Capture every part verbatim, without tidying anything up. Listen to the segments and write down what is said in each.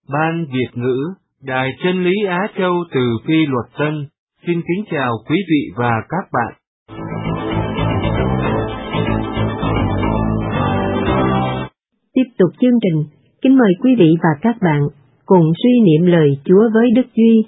Ban Việt ngữ, Đài Chân lý Á Châu từ Phi Luật Tân, xin kính chào quý vị và các bạn. Tiếp tục chương trình, kính mời quý vị và các bạn cùng suy niệm lời Chúa với Đức Duy.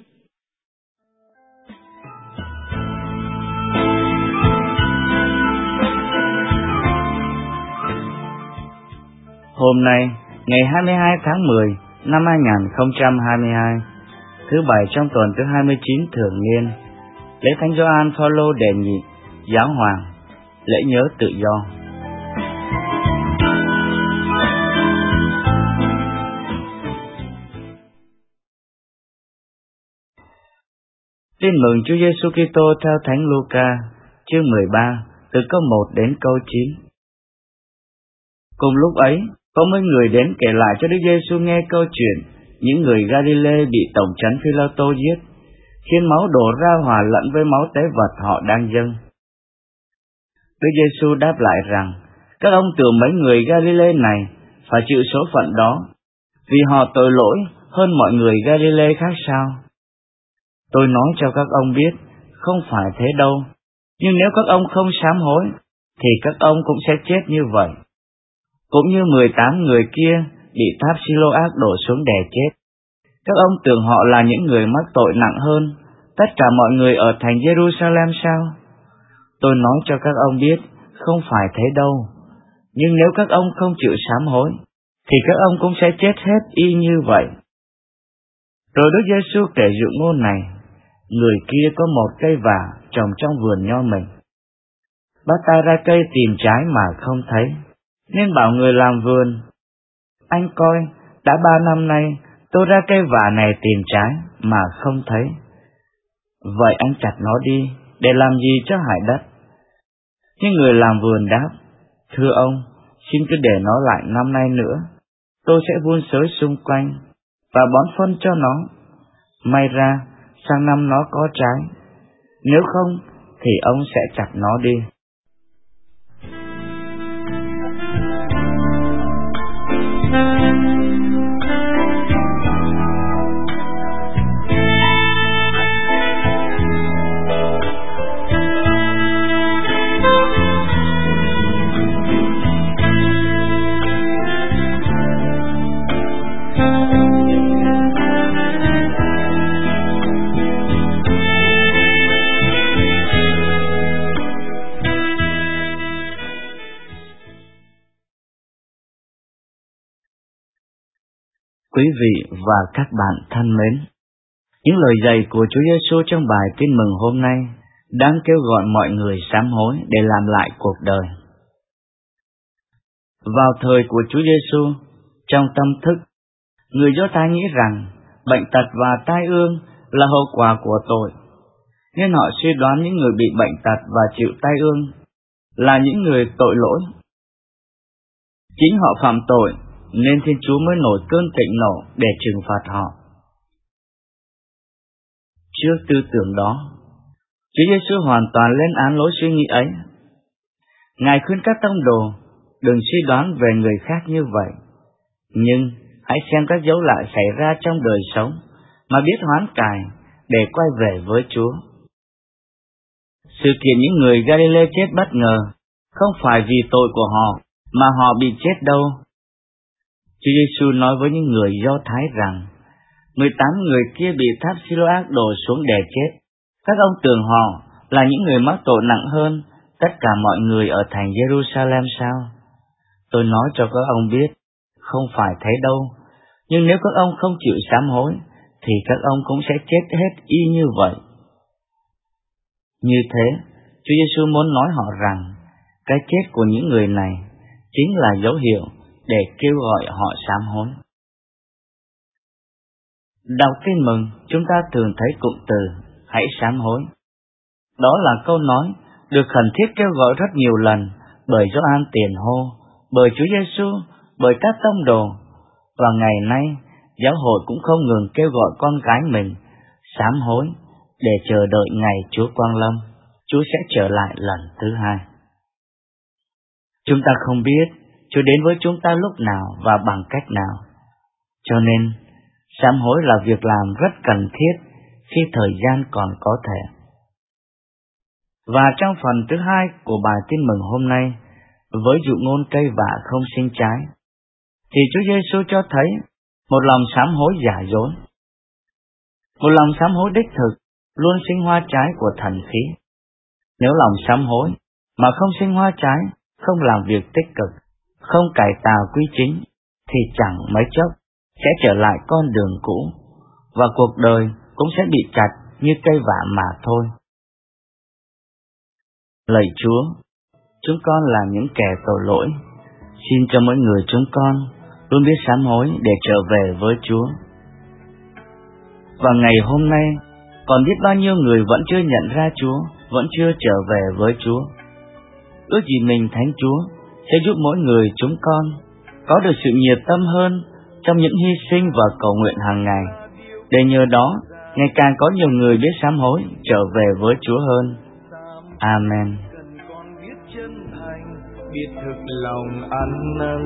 Hôm nay, ngày hai mươi hai tháng mười năm hai nghìn không trăm hai mươi hai, thứ bảy trong tuần thứ hai mươi chín thường niên, lễ Thánh Gioan Phaolô đệ nhị, Giáo hoàng, lễ nhớ tự do. Tin mừng Chúa Giêsu Kitô theo Thánh Luca, chương mười ba, từ câu một đến câu chín. Cùng lúc ấy, có mấy người đến kể lại cho Đức Giêsu nghe câu chuyện những người Galile bị tổng trấn Phi-la-tô giết, khiến máu đổ ra hòa lẫn với máu tế vật họ đang dâng. Đức Giêsu đáp lại rằng, các ông tưởng mấy người Galile này phải chịu số phận đó, vì họ tội lỗi hơn mọi người Galile khác sao? Tôi nói cho các ông biết, không phải thế đâu, nhưng nếu các ông không sám hối, thì các ông cũng sẽ chết như vậy. Cũng như mười tám người kia bị tháp Siloác đổ xuống đè chết. Các ông tưởng họ là những người mắc tội nặng hơn tất cả mọi người ở thành Jerusalem sao? Tôi nói cho các ông biết, không phải thế đâu. Nhưng nếu các ông không chịu sám hối, thì các ông cũng sẽ chết hết y như vậy. Rồi Đức Giêsu kể dụ ngôn này: người kia có một cây vả trồng trong vườn nho mình. Bắt tay ra cây tìm trái mà không thấy, nên bảo người làm vườn: anh coi, đã ba năm nay tôi ra cây vả này tìm trái mà không thấy. Vậy anh chặt nó đi, để làm gì cho hại đất? Nhưng người làm vườn đáp: thưa ông, xin cứ để nó lại năm nay nữa, tôi sẽ vun xới xung quanh và bón phân cho nó. May ra sang năm nó có trái, nếu không thì ông sẽ chặt nó đi. Quý vị và các bạn thân mến, những lời dạy của Chúa Giêsu trong bài Tin mừng hôm nay đang kêu gọi mọi người sám hối để làm lại cuộc đời. Vào thời của Chúa Giêsu, trong tâm thức, người Do Thái nghĩ rằng bệnh tật và tai ương là hậu quả của tội, nên họ suy đoán những người bị bệnh tật và chịu tai ương là những người tội lỗi. Chính họ phạm tội, nên Thiên Chúa mới nổi cơn thịnh nộ để trừng phạt họ. Trước tư tưởng đó, Chúa Giêsu hoàn toàn lên án lối suy nghĩ ấy. Ngài khuyên các tông đồ đừng suy đoán về người khác như vậy, nhưng hãy xem các dấu lạ xảy ra trong đời sống mà biết hoán cải để quay về với Chúa. Sự kiện những người Galile chết bất ngờ không phải vì tội của họ mà họ bị chết đâu. Chúa Giêsu nói với những người Do Thái rằng mười tám người kia bị tháp Siloác đổ xuống đè chết. Các ông tưởng họ là những người mắc tội nặng hơn tất cả mọi người ở thành Jerusalem sao? Tôi nói cho các ông biết, không phải thế đâu. Nhưng nếu các ông không chịu sám hối, thì các ông cũng sẽ chết hết y như vậy. Như thế, Chúa Giêsu muốn nói họ rằng cái chết của những người này chính là dấu hiệu để kêu gọi họ sám hối. Đọc Tin mừng, chúng ta thường thấy cụm từ hãy sám hối. Đó là câu nói được khẩn thiết kêu gọi rất nhiều lần bởi Gioan Tiền Hô, bởi Chúa Giêsu, bởi các tông đồ, và ngày nay giáo hội cũng không ngừng kêu gọi con cái mình sám hối để chờ đợi ngày Chúa quang lâm, Chúa sẽ trở lại lần thứ hai. Chúng ta không biết Chúa đến với chúng ta lúc nào và bằng cách nào, cho nên Sám hối là việc làm rất cần thiết khi thời gian còn có thể. Và trong phần thứ hai của bài tin mừng hôm nay, với dụ ngôn cây vả không sinh trái, thì Chúa Giêsu cho thấy một lòng sám hối giả dối. Một lòng sám hối đích thực luôn sinh hoa trái của thần khí. Nếu lòng sám hối mà không sinh hoa trái, không làm việc tích cực, không cải tạo quy chính, thì chẳng mấy chốc sẽ trở lại con đường cũ, và cuộc đời cũng sẽ bị chặt như cây vả mà thôi. Lạy Chúa, chúng con là những kẻ tội lỗi. Xin cho mỗi người chúng con luôn biết sám hối để trở về với Chúa. Và ngày hôm nay, còn biết bao nhiêu người vẫn chưa nhận ra Chúa, vẫn chưa trở về với Chúa. Ước gì mình Thánh Chúa sẽ giúp mỗi người chúng con có được sự nhiệt tâm hơn trong những hy sinh và cầu nguyện hàng ngày, để nhờ đó ngày càng có nhiều người biết sám hối trở về với Chúa hơn. Amen. Biết thực lòng ăn năn.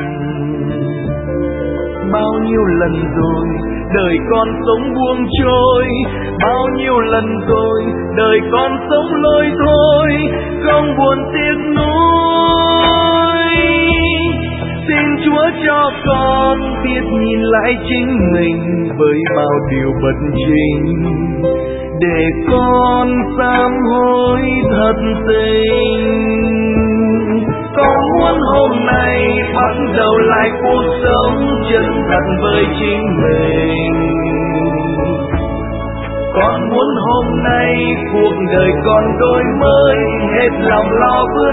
Bao nhiêu lần rồi đời con sống buông trôi, bao nhiêu lần rồi đời con sống lôi thôi, không buồn tiếc nuối. Xin Chúa cho con biết nhìn lại chính mình với bao điều bất chính, để con sám hối thật tình. Con muốn hôm nay bắt đầu lại cuộc sống chân thật với chính mình. Con muốn hôm nay cuộc đời con đổi mới, hết lòng lo vươn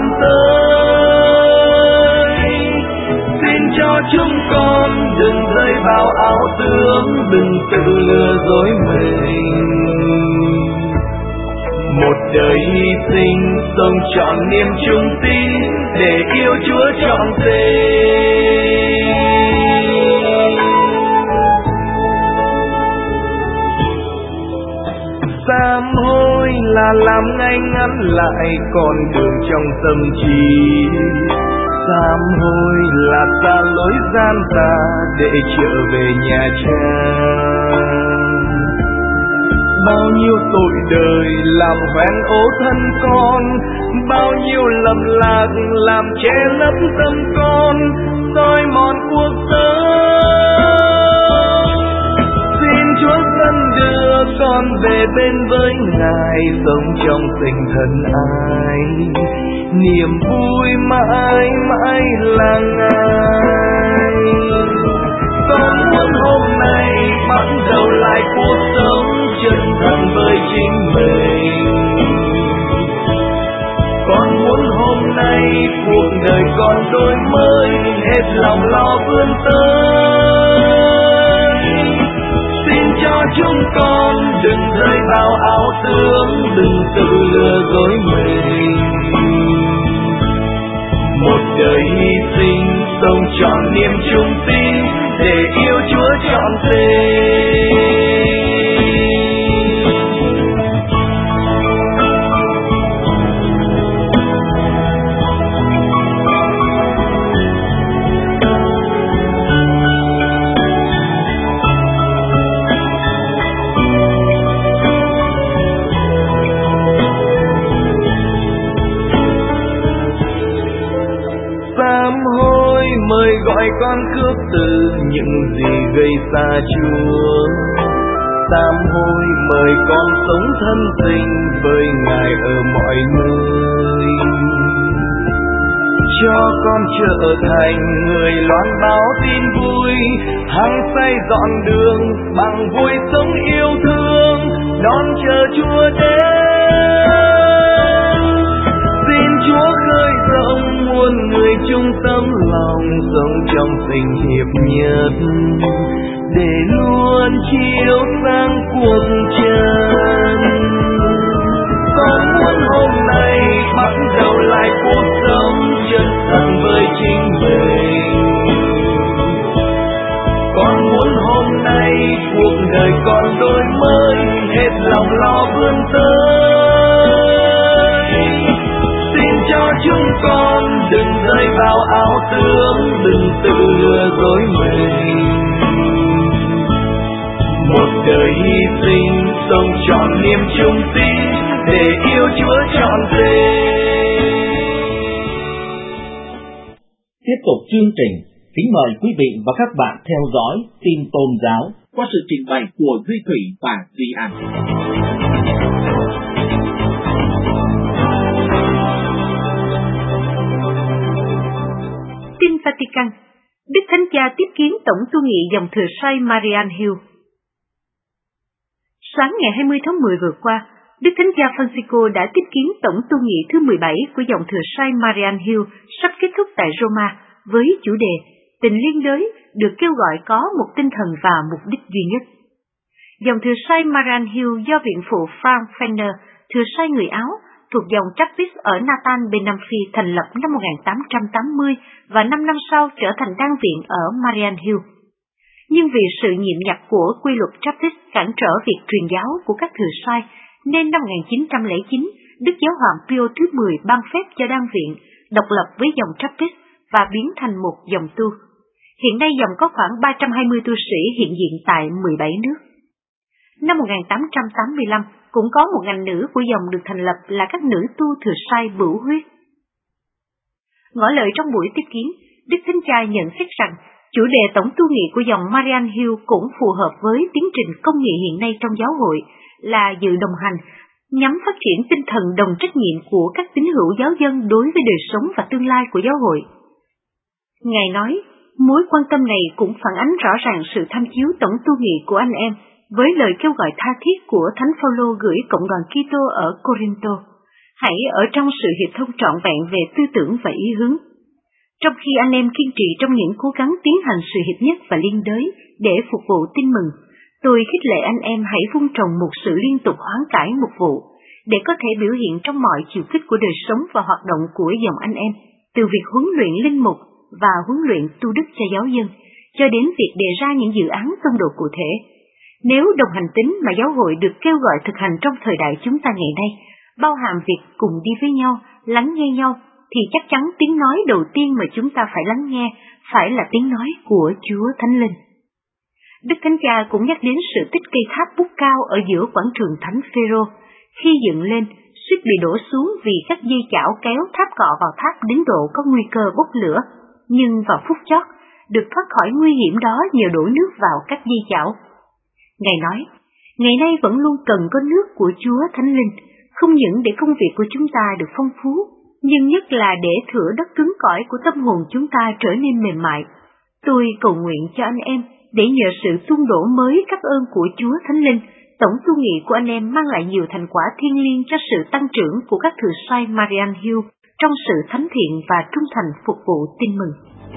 tới. Xin cho chúng con đừng rơi vào ảo tưởng, đừng tự lừa dối mình. Một đời hy sinh sống trọn niềm trung tín, để yêu Chúa trọn tình. Sám hối là làm ngay ngắn lại con đường trong tâm trí. Sám hối là xa lối gian ta để trở về nhà Cha. Bao nhiêu tội đời làm hoen ố thân con, bao nhiêu lầm lạc làm che lấp tâm con, soi mòn cuộc sống. Xin Chúa dẫn đưa con về bên với Ngài, sống trong tình thân ai, niềm vui mãi mãi là Ngài. Con muốn hôm nay bắt đầu lại cuộc sống chân thật với chính mình. Con muốn hôm nay cuộc đời con đổi mới, hết lòng lo vươn tới. Xin cho chúng con đừng rơi vào ảo tưởng, đừng tự lừa dối mình. Một đời hy sinh sống trọn niềm trung tín, để yêu Chúa trọn tình. Mời gọi con khước từ những gì gây xa Chúa. Sám hối mời con sống thân tình với Ngài ở mọi nơi. Cho con trở thành người loan báo tin vui, hăng say dọn đường bằng vui sống yêu thương, đón chờ Chúa đến. Xin Chúa khơi rộng muôn người chung tâm lòng, sống trong tình hiệp nhất, để luôn chiếu sáng cuộc chân. Con muốn hôm nay bắt đầu lại cuộc sống chân thật với chính mình. Con muốn hôm nay cuộc đời con đổi mới, hết lòng lo vươn tới. Xin cho chúng con đừng rơi vào ảo tưởng, đừng tự lừa dối mình. sống trọn niềm trung tín để yêu Chúa trọn vẹn. Tiếp tục chương trình, kính mời quý vị và các bạn theo dõi tin tôn giáo qua sự trình bày của Duy Thủy và Duy An. Tin Vatican. Đức Thánh Cha tiếp kiến tổng tu nghị dòng thừa sai Marian Hill. Sáng ngày hai mươi tháng mười vừa qua, Đức Thánh Cha Francisco đã tiếp kiến tổng tu nghị thứ mười bảy của dòng thừa sai Marian Hill sắp kết thúc tại Roma với chủ đề Tình liên đới được kêu gọi có một tinh thần và mục đích duy nhất. Dòng thừa sai Marian Hill do viện phụ Frank Fenner, thừa sai người Áo, thuộc dòng Trappist ở Nathan bên Nam Phi thành lập năm một nghìn tám trăm tám mươi và năm năm sau trở thành đan viện ở Marian Hill. Nhưng vì sự nhiệm nhặt của quy luật Trappist cản trở việc truyền giáo của các thừa sai, nên năm một nghìn chín trăm lẻ chín, Đức Giáo hoàng Pio thứ mười ban phép cho đan viện độc lập với dòng Trappist và biến thành một dòng tu. Hiện nay dòng có khoảng ba trăm hai mươi tu sĩ hiện diện tại mười bảy nước. Năm một nghìn tám trăm tám mươi lăm, cũng có một ngành nữ của dòng được thành lập là các nữ tu thừa sai bửu huyết. Ngỏ lời trong buổi tiếp kiến, Đức Thánh Cha nhận xét rằng chủ đề tổng tu nghị của dòng Marian Hill cũng phù hợp với tiến trình công nghị hiện nay trong giáo hội là dự đồng hành, nhằm phát triển tinh thần đồng trách nhiệm của các tín hữu giáo dân đối với đời sống và tương lai của giáo hội. Ngài nói, mối quan tâm này cũng phản ánh rõ ràng sự tham chiếu tổng tu nghị của anh em với lời kêu gọi tha thiết của Thánh Phaolô gửi cộng đoàn Kitô ở Corinto, hãy ở trong sự hiệp thông trọn vẹn về tư tưởng và ý hướng. Trong khi anh em kiên trì trong những cố gắng tiến hành sự hiệp nhất và liên đới để phục vụ tin mừng, tôi khích lệ anh em hãy vun trồng một sự liên tục hoán cải mục vụ, để có thể biểu hiện trong mọi chiều kích của đời sống và hoạt động của dòng anh em, từ việc huấn luyện linh mục và huấn luyện tu đức cho giáo dân, cho đến việc đề ra những dự án tông đồ cụ thể. Nếu đồng hành tính mà giáo hội được kêu gọi thực hành trong thời đại chúng ta ngày nay, bao hàm việc cùng đi với nhau, lắng nghe nhau, thì chắc chắn tiếng nói đầu tiên mà chúng ta phải lắng nghe phải là tiếng nói của Chúa Thánh Linh. Đức Thánh Cha cũng nhắc đến sự tích cây tháp bút cao ở giữa quảng trường Thánh Phêrô. Khi dựng lên, suýt bị đổ xuống vì các dây chảo kéo tháp cọ vào tháp đến độ có nguy cơ bốc lửa, nhưng vào phút chót, được thoát khỏi nguy hiểm đó nhờ đổ nước vào các dây chảo. Ngài nói, ngày nay vẫn luôn cần có nước của Chúa Thánh Linh, không những để công việc của chúng ta được phong phú, nhưng nhất là để thửa đất cứng cỏi của tâm hồn chúng ta trở nên mềm mại. Tôi cầu nguyện cho anh em, để nhờ sự tuôn đổ mới các ơn của Chúa Thánh Linh, tổng tu nghị của anh em mang lại nhiều thành quả thiêng liêng cho sự tăng trưởng của các thừa sai Marian Hill trong sự thánh thiện và trung thành phục vụ tin mừng.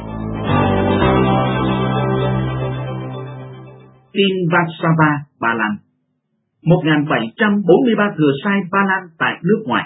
Tin Warszawa, Ba Lan. một nghìn bảy trăm bốn mươi ba thừa sai Ba Lan tại nước ngoài.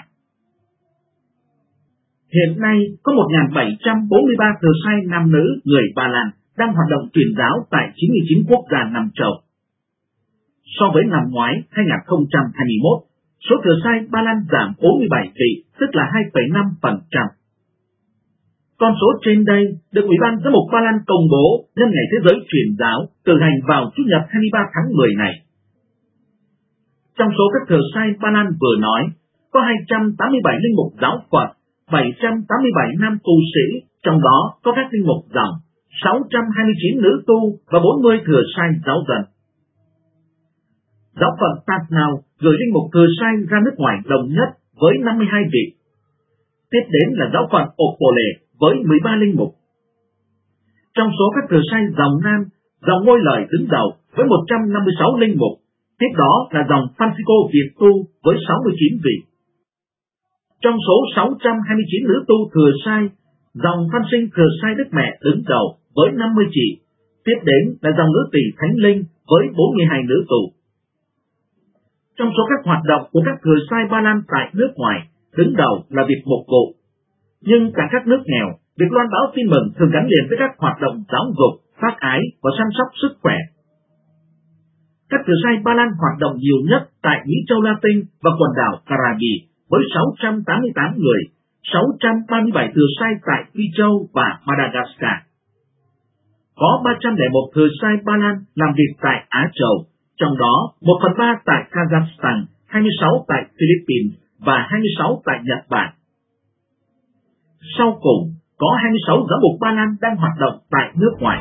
Hiện nay có một nghìn bảy trăm bốn mươi ba thừa sai nam nữ người Ba Lan đang hoạt động truyền giáo tại chín mươi chín quốc gia năm châu. So với năm ngoái hai nghìn không trăm hai mươi mốt, số thừa sai Ba Lan giảm bốn mươi bảy vị, tức là hai phẩy năm phần trăm. Con số trên đây được Ủy ban Giám mục Ba Lan công bố nhân ngày Thế giới truyền giáo cử hành vào Chủ nhật hai mươi ba tháng mười này. Trong số các thừa sai Ba Lan vừa nói, có hai trăm tám mươi bảy linh mục giáo phận, bảy trăm tám mươi bảy nam tu sĩ, trong đó có các linh mục dòng, sáu trăm hai mươi chín nữ tu và bốn mươi thừa sai giáo dân. Giáo phận Tasnau gửi linh mục thừa sai ra nước ngoài đồng nhất với năm mươi hai vị. Tiếp đến là giáo phận Opole với mười ba linh mục. Trong số các thừa sai dòng nam, dòng Ngôi Lời đứng đầu với một trăm năm mươi sáu linh mục. Tiếp đó là dòng Francisco Việt tu với sáu mươi chín vị. Trong số sáu trăm hai mươi chín nữ tu thừa sai, dòng Phan Sinh thừa sai Đức Mẹ đứng đầu với năm mươi chị. Tiếp đến là dòng nữ tỳ Thánh Linh với bốn mươi hai nữ tu. Trong số các hoạt động của các thừa sai Ba Lan tại nước ngoài, đứng đầu là việc mục vụ. Nhưng tại các nước nghèo, việc loan báo tin mừng thường gắn liền với các hoạt động giáo dục, phát ái và chăm sóc sức khỏe. Các thừa sai Ba Lan hoạt động nhiều nhất tại Mỹ châu Latin và quần đảo Caribe với sáu trăm tám mươi tám người, sáu trăm ba mươi bảy thừa sai tại Phi Châu và Madagascar. Có ba trăm lẻ một thừa sai Ba Lan làm việc tại Á Châu, trong đó một phần ba tại Kazakhstan, hai mươi sáu tại Philippines và hai mươi sáu tại Nhật Bản. Sau cùng, có hai mươi sáu giám mục Ba Lan đang hoạt động tại nước ngoài.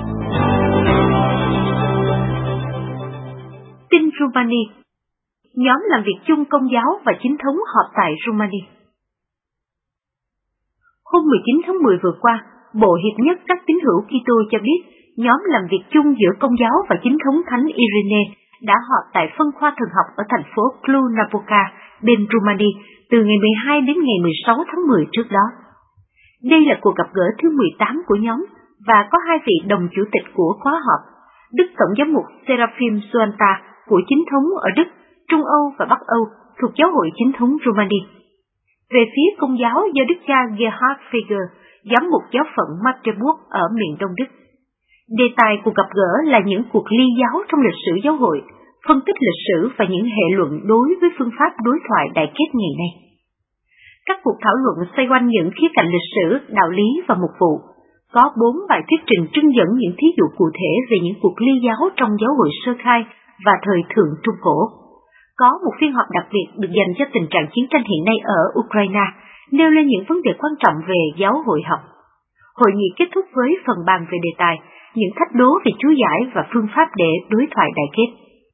Tin Rumani. Nhóm làm việc chung Công giáo và Chính thống họp tại Rumani. Hôm mười chín tháng mười vừa qua, Bộ Hiệp nhất các tín hữu Kitô cho biết nhóm làm việc chung giữa Công giáo và Chính thống Thánh Irene đã họp tại phân khoa thần học ở thành phố Cluj-Napoca, bên Rumani, từ ngày mười hai đến ngày mười sáu tháng mười trước đó. Đây là cuộc gặp gỡ thứ mười tám của nhóm và có hai vị đồng chủ tịch của khóa họp, Đức Tổng giám mục Seraphim Suanta của Chính thống ở Đức, Trung Âu và Bắc Âu thuộc Giáo hội Chính thống Rumani. Về phía Công giáo do Đức cha Gerhard Feger, giám mục giáo phận Magdeburg ở miền Đông Đức. Đề tài cuộc gặp gỡ là những cuộc ly giáo trong lịch sử giáo hội, phân tích lịch sử và những hệ luận đối với phương pháp đối thoại đại kết ngày nay. Các cuộc thảo luận xoay quanh những khía cạnh lịch sử, đạo lý và mục vụ. Có bốn bài thuyết trình trưng dẫn những thí dụ cụ thể về những cuộc ly giáo trong giáo hội sơ khai và thời thượng Trung Cổ. Có một phiên họp đặc biệt được dành cho tình trạng chiến tranh hiện nay ở Ukraine, nêu lên những vấn đề quan trọng về giáo hội học. Hội nghị kết thúc với phần bàn về đề tài, những thách đố về chú giải và phương pháp để đối thoại đại kết.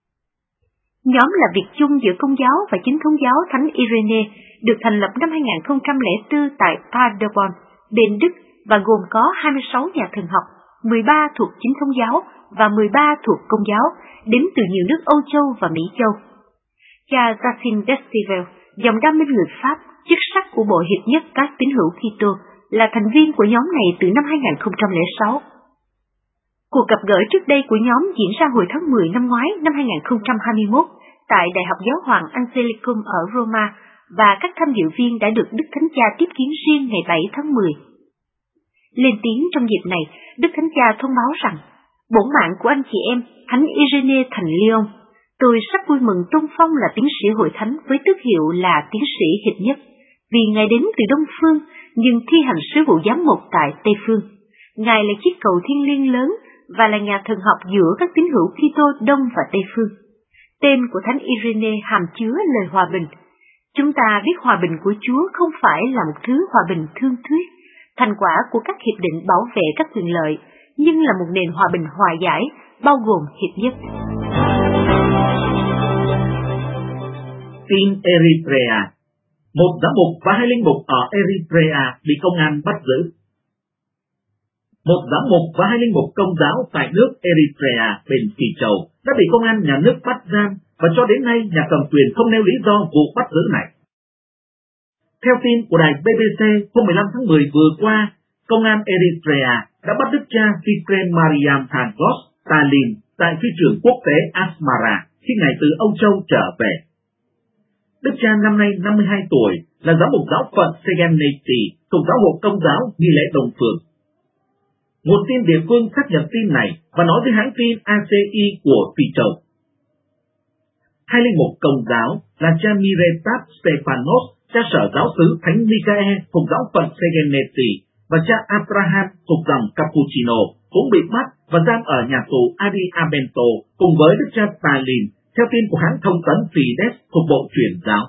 Nhóm làm việc chung giữa Công giáo và Chính thống giáo Thánh Irene được thành lập năm hai không không bốn tại Paderborn, bên Đức và gồm có hai mươi sáu nhà thần học, mười ba thuộc Chính thống giáo và mười ba thuộc Công giáo, đến từ nhiều nước Âu Châu và Mỹ Châu. Cha Jacin Destivel, dòng đa minh người Pháp, chức sắc của Bộ Hiệp nhất các tín hữu Kitô, là thành viên của nhóm này từ năm hai không không sáu. Cuộc gặp gỡ trước đây của nhóm diễn ra hồi tháng mười năm ngoái năm hai không hai mốt tại Đại học Giáo hoàng Angelicum ở Roma và các tham dự viên đã được Đức Thánh Cha tiếp kiến riêng ngày bảy tháng mười. Lên tiếng trong dịp này, Đức Thánh Cha thông báo rằng, bổn mạng của anh chị em Thánh Irene thành Lyon, tôi rất vui mừng tôn phong là tiến sĩ hội thánh với tước hiệu là tiến sĩ hiệp nhất, vì Ngài đến từ Đông Phương nhưng thi hành sứ vụ giám mục tại Tây Phương. Ngài là chiếc cầu thiêng liêng lớn và là nhà thần học giữa các tín hữu Kitô Đông và Tây Phương. Tên của Thánh Irene hàm chứa lời hòa bình. Chúng ta biết hòa bình của Chúa không phải là một thứ hòa bình thương thuyết, thành quả của các hiệp định bảo vệ các quyền lợi, nhưng là một nền hòa bình hòa giải, bao gồm hiệp nhất. Tin Eritrea. Một giám mục và hai linh mục ở Eritrea bị công an bắt giữ. Một giám mục và hai linh mục Công giáo tại nước Eritrea bên Kỳ Châu đã bị công an nhà nước bắt giam và cho đến nay nhà cầm quyền không nêu lý do vụ bắt giữ này. Theo tin của đài bê bê xê hôm mười lăm tháng mười vừa qua, công an Eritrea đã bắt đức cha Fikret Mariam Thankos Talin tại phi trường quốc tế Asmara khi ngài từ Âu Châu trở về. Đức cha năm nay năm mươi hai tuổi, là giám mục giáo phận Segeneti thuộc giáo hội Công giáo Nghi lễ Đông Phương. Nguồn tin địa phương xác nhận tin này và nói với hãng tin a xê i của Phi Châu. Hai linh mục Công giáo là cha Miretat Stefanos, cha sở giáo xứ Thánh Michael thuộc giáo phận Segeneti và cha Abraham thuộc dòng Cappuccino cũng bị bắt và giam ở nhà tù Adi Abento cùng với đức cha Stalin, theo tin của hãng thông tấn Fides thuộc Bộ Truyền giáo.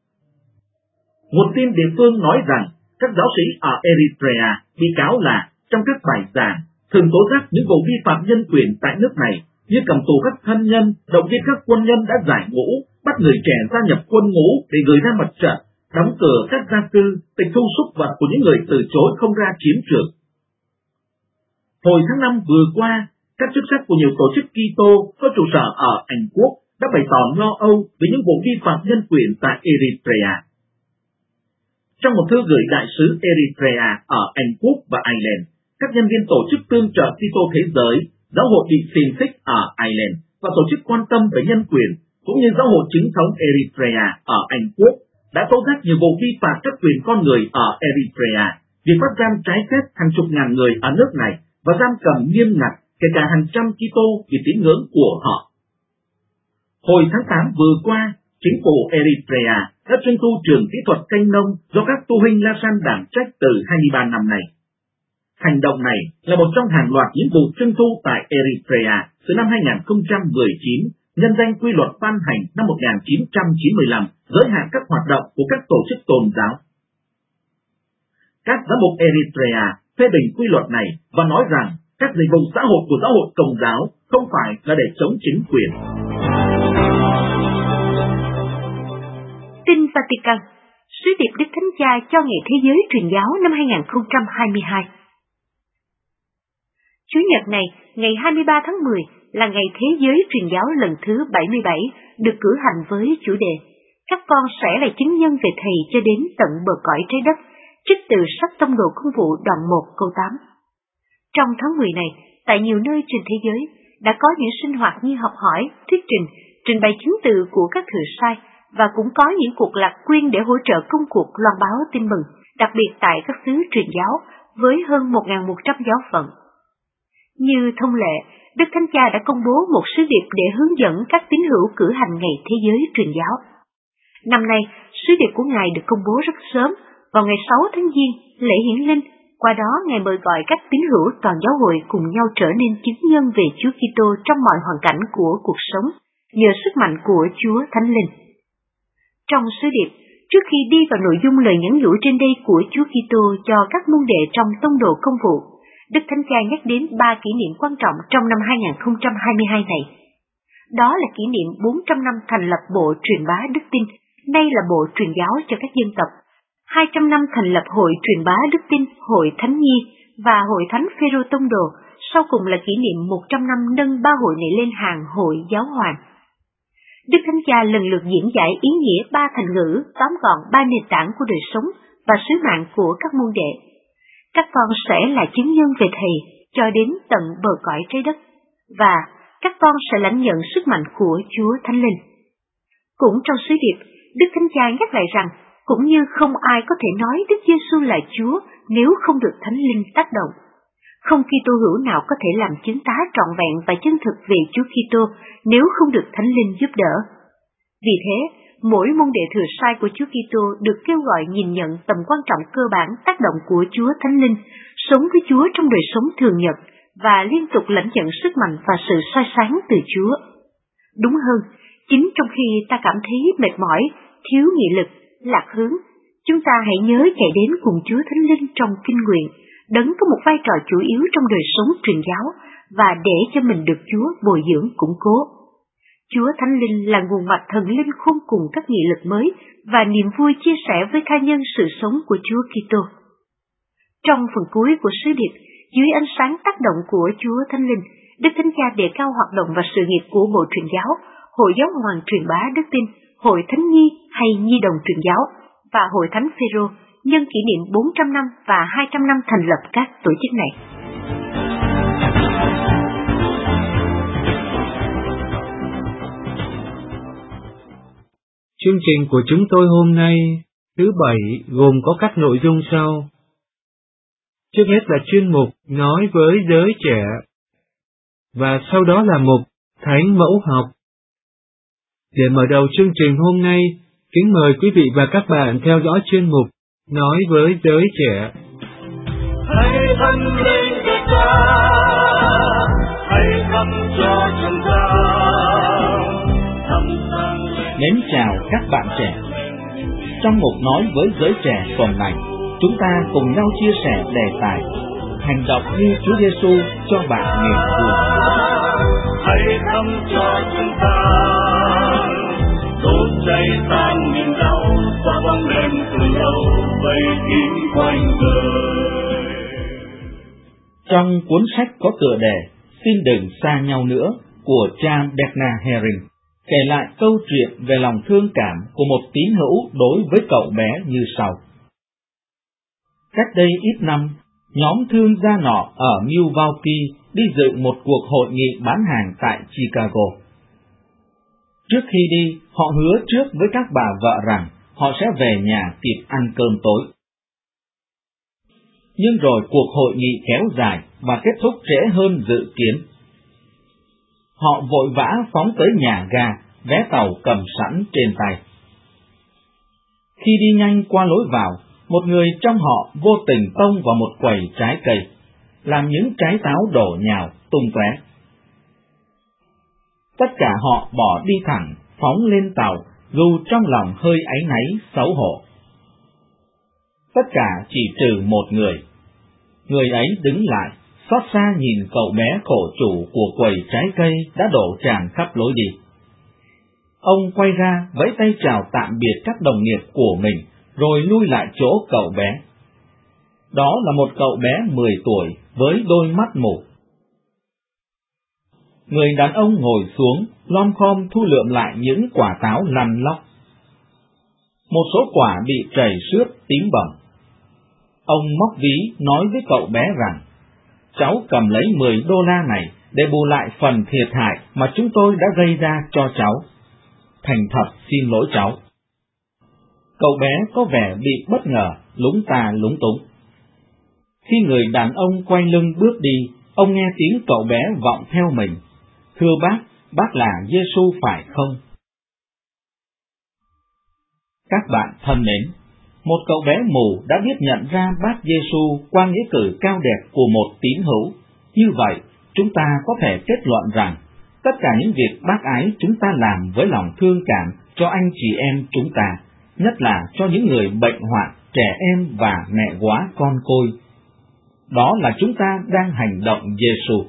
Nguồn tin địa phương nói rằng các giáo sĩ ở Eritrea bị cáo là trong các bài giảng thường tố giác những vụ vi phạm nhân quyền tại nước này, như cầm tù các thân nhân, động viên các quân nhân đã giải ngũ, bắt người trẻ gia nhập quân ngũ để gửi ra mặt trận, đóng cửa các gia cư, tịch thu súc vật của những người từ chối không ra chiến trường. Hồi tháng năm vừa qua, các chức sắc của nhiều tổ chức Kitô có trụ sở ở Anh Quốc đã bày tỏ lo âu về những vụ vi phạm nhân quyền tại Eritrea. Trong một thư gửi đại sứ Eritrea ở Anh Quốc và Ireland, các nhân viên tổ chức tương trợ Kitô thế giới, giáo hội bị xiềng xích ở Ireland và tổ chức quan tâm về nhân quyền, cũng như giáo hội chính thống Eritrea ở Anh Quốc đã tố giác nhiều vụ vi phạm các quyền con người ở Eritrea, việc bắt giam trái phép hàng chục ngàn người ở nước này và giam cầm nghiêm ngặt kể cả hàng trăm Kitô vì tín ngưỡng của họ. Hồi tháng tám vừa qua, chính phủ Eritrea đã doanh thu trường kỹ thuật canh nông do các tu huynh La San đảm trách từ hai mươi ba năm nay. Hành động này là một trong hàng loạt những vụ doanh thu tại Eritrea từ năm hai không một chín nhân danh quy luật ban hành năm một nghìn chín trăm chín mươi lăm giới hạn các hoạt động của các tổ chức tôn giáo. Các giám mục Eritrea phê bình quy luật này và nói rằng các dịch vụ xã hội của giáo hội Công giáo không phải là để chống chính quyền. Tin Vatican, sứ điệp Đức Thánh Cha cho Ngày Thế giới Truyền giáo năm hai nghìn không trăm hai mươi hai. Chủ nhật này, ngày hai mươi ba tháng mười, là Ngày Thế giới Truyền giáo lần thứ bảy mươi bảy, được cử hành với chủ đề Các con sẽ là chứng nhân về Thầy cho đến tận bờ cõi trái đất, trích từ sách Tông đồ Công vụ đoạn một câu tám. Trong tháng mười này, tại nhiều nơi trên thế giới, đã có những sinh hoạt như học hỏi, thuyết trình, trình bày chứng từ của các thừa sai, và cũng có những cuộc lạc quyên để hỗ trợ công cuộc loan báo tin mừng, đặc biệt tại các xứ truyền giáo, với hơn một nghìn một trăm giáo phận. Như thông lệ, Đức Thánh Cha đã công bố một sứ điệp để hướng dẫn các tín hữu cử hành Ngày Thế giới Truyền giáo. Năm nay, sứ điệp của Ngài được công bố rất sớm, vào ngày sáu tháng Giêng, lễ hiển linh. Qua đó, Ngài mời gọi các tín hữu toàn giáo hội cùng nhau trở nên chứng nhân về Chúa Kitô trong mọi hoàn cảnh của cuộc sống, nhờ sức mạnh của Chúa Thánh Linh. Trong sứ điệp, trước khi đi vào nội dung lời nhắn nhủ trên đây của Chúa Kitô cho các môn đệ trong Tông đồ Công vụ, Đức Thánh Cha nhắc đến ba kỷ niệm quan trọng trong năm hai nghìn không trăm hai mươi hai này. Đó là kỷ niệm bốn trăm năm thành lập Bộ Truyền bá Đức tin, nay là Bộ Truyền giáo cho các dân tộc, hai trăm năm thành lập Hội Truyền bá Đức tin, Hội Thánh Nhi và Hội Thánh Phêrô Tông đồ, sau cùng là kỷ niệm một trăm năm nâng ba hội này lên hàng Hội Giáo Hoàng. Đức Thánh Cha lần lượt diễn giải ý nghĩa ba thành ngữ, tóm gọn ba nền tảng của đời sống và sứ mạng của các môn đệ. Các con sẽ là chứng nhân về Thầy cho đến tận bờ cõi trái đất, và các con sẽ lãnh nhận sức mạnh của Chúa Thánh Linh. Cũng trong sứ điệp, Đức Thánh Cha nhắc lại rằng, cũng như không ai có thể nói Đức Giêsu là Chúa nếu không được Thánh Linh tác động. Không Kitô hữu nào có thể làm chứng tá trọn vẹn và chân thực về Chúa Kitô nếu không được Thánh Linh giúp đỡ. Vì thế, mỗi môn đệ thừa sai của Chúa Kitô được kêu gọi nhìn nhận tầm quan trọng cơ bản tác động của Chúa Thánh Linh, sống với Chúa trong đời sống thường nhật và liên tục lãnh nhận sức mạnh và sự soi sáng từ Chúa. Đúng hơn, chính trong khi ta cảm thấy mệt mỏi, thiếu nghị lực, lạc hướng, chúng ta hãy nhớ chạy đến cùng Chúa Thánh Linh trong kinh nguyện, Đấng có một vai trò chủ yếu trong đời sống truyền giáo, và để cho mình được Chúa bồi dưỡng củng cố. Chúa Thánh Linh là nguồn mạch thần linh khôn cùng các nghị lực mới và niềm vui chia sẻ với tha nhân sự sống của Chúa Kitô. Trong phần cuối của sứ điệp, dưới ánh sáng tác động của Chúa Thánh Linh, Đức Thánh Cha đề cao hoạt động và sự nghiệp của Bộ Truyền giáo, Hội Giáo Hoàng truyền bá Đức tin, Hội Thánh Nhi hay Nhi đồng truyền giáo và Hội Thánh Phêrô nhân kỷ niệm bốn trăm năm và hai trăm năm thành lập các tổ chức này. Chương trình của chúng tôi hôm nay, thứ Bảy, gồm có các nội dung sau. Trước hết là chuyên mục Nói với giới trẻ, và sau đó là mục Thánh mẫu học. Để mở đầu chương trình hôm nay, kính mời quý vị và các bạn theo dõi chuyên mục Nói với giới trẻ. Hãy thân lên với ta, hãy khắp cho chúng ta. Mến chào các bạn trẻ. Trong mục Nói với giới trẻ tuần này, chúng ta cùng nhau chia sẻ đề tài hành động như Chúa Giêsu cho bạn niềm vui. Hãy thăm cho chúng ta, đốt cháy tan niềm đau, xóa bóng đêm từ lâu vây kín quanh đời. Trong cuốn sách có tựa đề Xin đừng xa nhau nữa của cha Bernard Herring, kể lại câu chuyện về lòng thương cảm của một tín hữu đối với cậu bé như sau. Cách đây ít năm, nhóm thương gia nọ ở Milwaukee đi dự một cuộc hội nghị bán hàng tại Chicago. Trước khi đi, họ hứa trước với các bà vợ rằng họ sẽ về nhà kịp ăn cơm tối. Nhưng rồi cuộc hội nghị kéo dài và kết thúc trễ hơn dự kiến. Họ vội vã phóng tới nhà ga, vé tàu cầm sẵn trên tay. Khi đi nhanh qua lối vào, một người trong họ vô tình tông vào một quầy trái cây, làm những trái táo đổ nhào tung tóe. Tất cả họ bỏ đi thẳng, phóng lên tàu, dù trong lòng hơi áy náy, xấu hổ. Tất cả chỉ trừ một người. Người ấy đứng lại, xót xa nhìn cậu bé khổ chủ của quầy trái cây đã đổ tràn khắp lối đi. Ông quay ra vẫy tay chào tạm biệt các đồng nghiệp của mình, rồi lui lại chỗ cậu bé. Đó là một cậu bé mười tuổi với đôi mắt mù. Người đàn ông ngồi xuống, lom khom thu lượm lại những quả táo lăn lóc. Một số quả bị trầy xước tím bầm. Ông móc ví nói với cậu bé rằng, cháu cầm lấy mười đô la này để bù lại phần thiệt hại mà chúng tôi đã gây ra cho cháu. Thành thật xin lỗi cháu. Cậu bé có vẻ bị bất ngờ, lúng ta lúng túng. Khi người đàn ông quay lưng bước đi, ông nghe tiếng cậu bé vọng theo mình. Thưa bác, bác là Giê-xu phải không? Các bạn thân mến, một cậu bé mù đã biết nhận ra bác Giê-xu qua nghĩa cử cao đẹp của một tín hữu. Như vậy, chúng ta có thể kết luận rằng, tất cả những việc bác ái chúng ta làm với lòng thương cảm cho anh chị em chúng ta, nhất là cho những người bệnh hoạn, trẻ em và mẹ góa con côi. Đó là chúng ta đang hành động Giê-xu.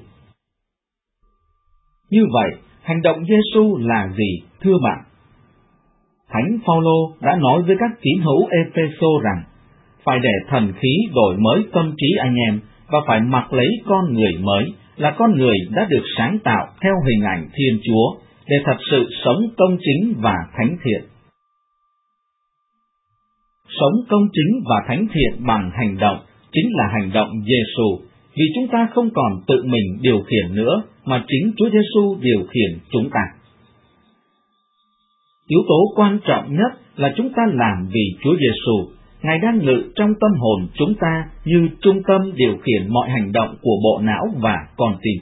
Như vậy, hành động Giê-xu là gì, thưa bạn? Thánh Phaolô đã nói với các tín hữu Ê-phê-sô rằng, phải để thần khí đổi mới tâm trí anh em và phải mặc lấy con người mới, là con người đã được sáng tạo theo hình ảnh Thiên Chúa, để thật sự sống công chính và thánh thiện. Sống công chính và thánh thiện bằng hành động chính là hành động Giê-xu, vì chúng ta không còn tự mình điều khiển nữa, mà chính Chúa Giê-xu điều khiển chúng ta. Yếu tố quan trọng nhất là chúng ta làm vì Chúa Giê-xu. Ngài đang ngự trong tâm hồn chúng ta như trung tâm điều khiển mọi hành động của bộ não và con tim.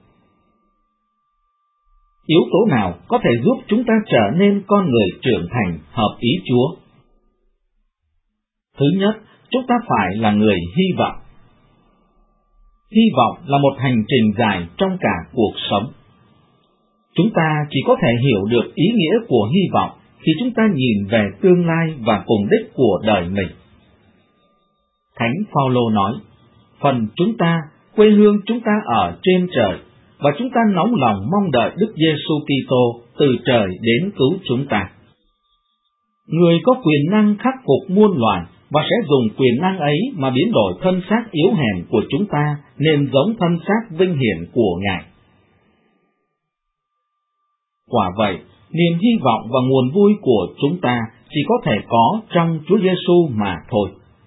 Yếu tố nào có thể giúp chúng ta trở nên con người trưởng thành hợp ý Chúa? Thứ nhất, chúng ta phải là người hy vọng. Hy vọng là một hành trình dài trong cả cuộc sống. Chúng ta chỉ có thể hiểu được ý nghĩa của hy vọng khi chúng ta nhìn về tương lai và cùng đích của đời mình. Thánh Phaolô nói, phần chúng ta, quê hương chúng ta ở trên trời, và chúng ta nóng lòng mong đợi Đức Giê-xu Kitô từ trời đến cứu chúng ta. Người có quyền năng khắc phục muôn loài và sẽ dùng quyền năng ấy mà biến đổi thân xác yếu hèn của chúng ta nên giống thân xác vinh hiển của Ngài. Quả vậy, niềm hy vọng và nguồn vui của chúng ta chỉ có thể có trong Chúa Giê-xu mà thôi.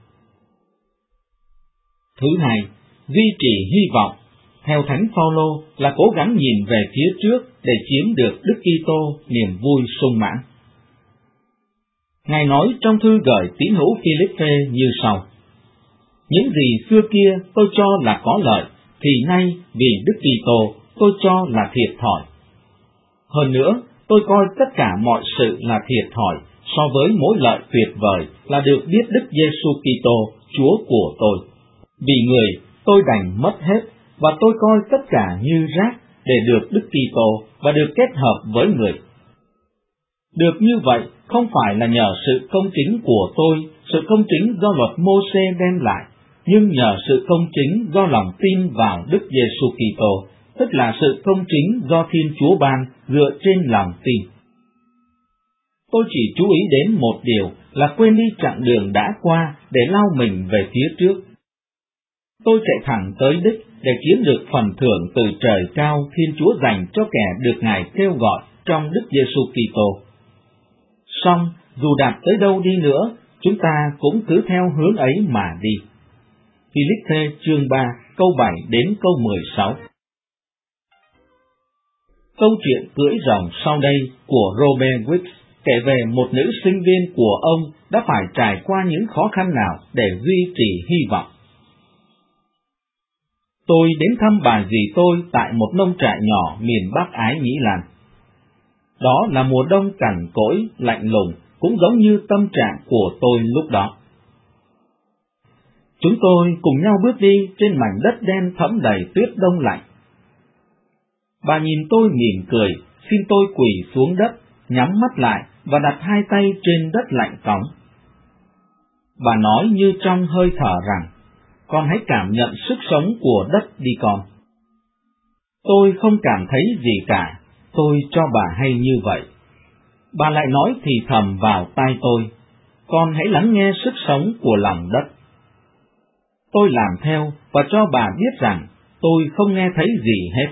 Thứ hai, duy trì hy vọng, theo Thánh Phaolô, là cố gắng nhìn về phía trước để chiếm được Đức Kitô niềm vui sung mãn. Ngài nói trong thư gửi tín hữu Phi-líp-phê như sau: những gì xưa kia tôi cho là có lợi, thì nay vì Đức Kitô tôi cho là thiệt thòi. Hơn nữa, tôi coi tất cả mọi sự là thiệt thòi so với mối lợi tuyệt vời là được biết Đức Giê-xu Kitô, Chúa của tôi. Vì người, tôi đành mất hết, và tôi coi tất cả như rác để được Đức Kitô và được kết hợp với người. Được như vậy không phải là nhờ sự công chính của tôi, sự công chính do luật Mô-xê đem lại, nhưng nhờ sự công chính do lòng tin vào Đức Giê-xu Kitô, tức là sự công chính do Thiên Chúa ban dựa trên lòng tin. Tôi chỉ chú ý đến một điều là quên đi chặng đường đã qua để lao mình về phía trước. Tôi chạy thẳng tới đích để kiếm được phần thưởng từ trời cao Thiên Chúa dành cho kẻ được Ngài kêu gọi trong Đức Giê-xu Kitô. Song, dù đạt tới đâu đi nữa, chúng ta cũng cứ theo hướng ấy mà đi. Phi-líp-phê chương ba, câu bảy đến câu mười sáu. Câu chuyện cưỡi rồng sau đây của Robert Wicks kể về một nữ sinh viên của ông đã phải trải qua những khó khăn nào để duy trì hy vọng. Tôi đến thăm bà dì tôi tại một nông trại nhỏ miền Bắc Ái Nhĩ Lan. Đó là mùa đông cằn cỗi, lạnh lùng, cũng giống như tâm trạng của tôi lúc đó. Chúng tôi cùng nhau bước đi trên mảnh đất đen thẫm đầy tuyết đông lạnh. Bà nhìn tôi mỉm cười, xin tôi quỳ xuống đất, nhắm mắt lại và đặt hai tay trên đất lạnh cóng. Bà nói như trong hơi thở rằng, con hãy cảm nhận sức sống của đất đi con. Tôi không cảm thấy gì cả, tôi cho bà hay như vậy. Bà lại nói thì thầm vào tai tôi, con hãy lắng nghe sức sống của lòng đất. Tôi làm theo và cho bà biết rằng tôi không nghe thấy gì hết.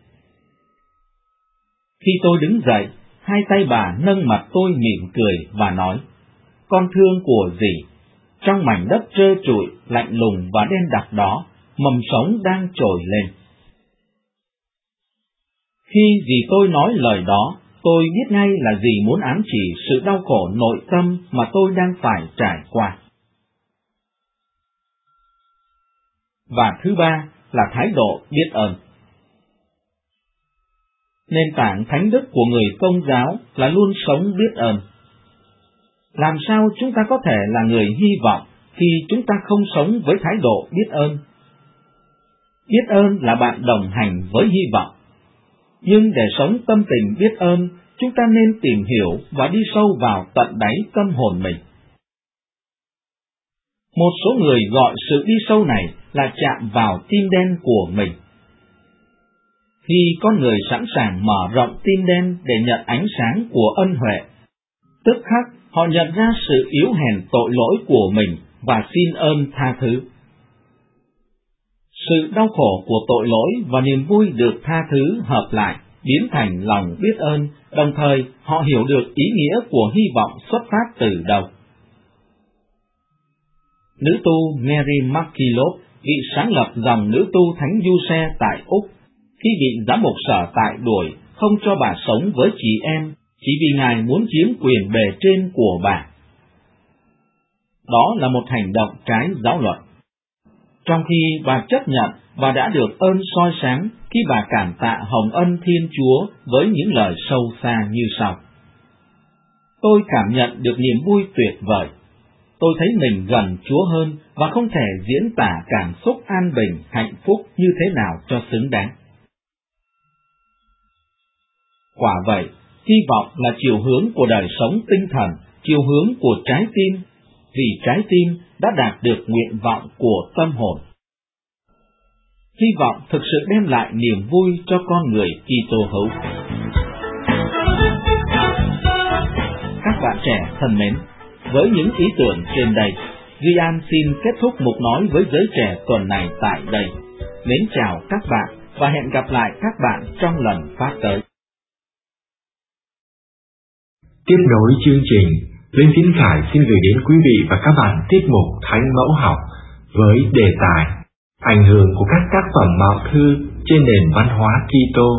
Khi tôi đứng dậy, hai tay bà nâng mặt tôi mỉm cười và nói, con thương của dì, trong mảnh đất trơ trụi, lạnh lùng và đen đặc đó, mầm sống đang trồi lên. Khi dì tôi nói lời đó, tôi biết ngay là dì muốn ám chỉ sự đau khổ nội tâm mà tôi đang phải trải qua. Và thứ ba là thái độ biết ơn. Nền tảng thánh đức của người Công giáo là luôn sống biết ơn. Làm sao chúng ta có thể là người hy vọng khi chúng ta không sống với thái độ biết ơn? Biết ơn là bạn đồng hành với hy vọng. Nhưng để sống tâm tình biết ơn, chúng ta nên tìm hiểu và đi sâu vào tận đáy tâm hồn mình. Một số người gọi sự đi sâu này là chạm vào tim đen của mình. Khi con người sẵn sàng mở rộng tim đen để nhận ánh sáng của ân huệ, tức khắc họ nhận ra sự yếu hèn tội lỗi của mình và xin ơn tha thứ. Sự đau khổ của tội lỗi và niềm vui được tha thứ hợp lại, biến thành lòng biết ơn, đồng thời họ hiểu được ý nghĩa của hy vọng xuất phát từ đâu. Nữ tu Mary MacKillop, vị sáng lập dòng nữ tu Thánh Giuse tại Úc, khi bị giám mục sở tại đuổi, không cho bà sống với chị em, chỉ vì Ngài muốn chiếm quyền bề trên của bà. Đó là một hành động trái giáo luật. Trong khi bà chấp nhận và đã được ơn soi sáng khi bà cảm tạ hồng ân Thiên Chúa với những lời sâu xa như sau. Tôi cảm nhận được niềm vui tuyệt vời. Tôi thấy mình gần Chúa hơn và không thể diễn tả cảm xúc an bình, hạnh phúc như thế nào cho xứng đáng. Quả vậy, hy vọng là chiều hướng của đời sống tinh thần, chiều hướng của trái tim, vì trái tim đã đạt được nguyện vọng của tâm hồn. Hy vọng thực sự đem lại niềm vui cho con người Kitô hữu. Các bạn trẻ thân mến, với những ý tưởng trên đây, Duy An xin kết thúc mục nói với giới trẻ tuần này tại đây. Mến chào các bạn và hẹn gặp lại các bạn trong lần phát tới. Tiếp nối chương trình, Linh Tín Khải xin gửi đến quý vị và các bạn tiết mục Thánh Mẫu Học với đề tài ảnh hưởng của các tác phẩm mạo thư trên nền văn hóa Kitô.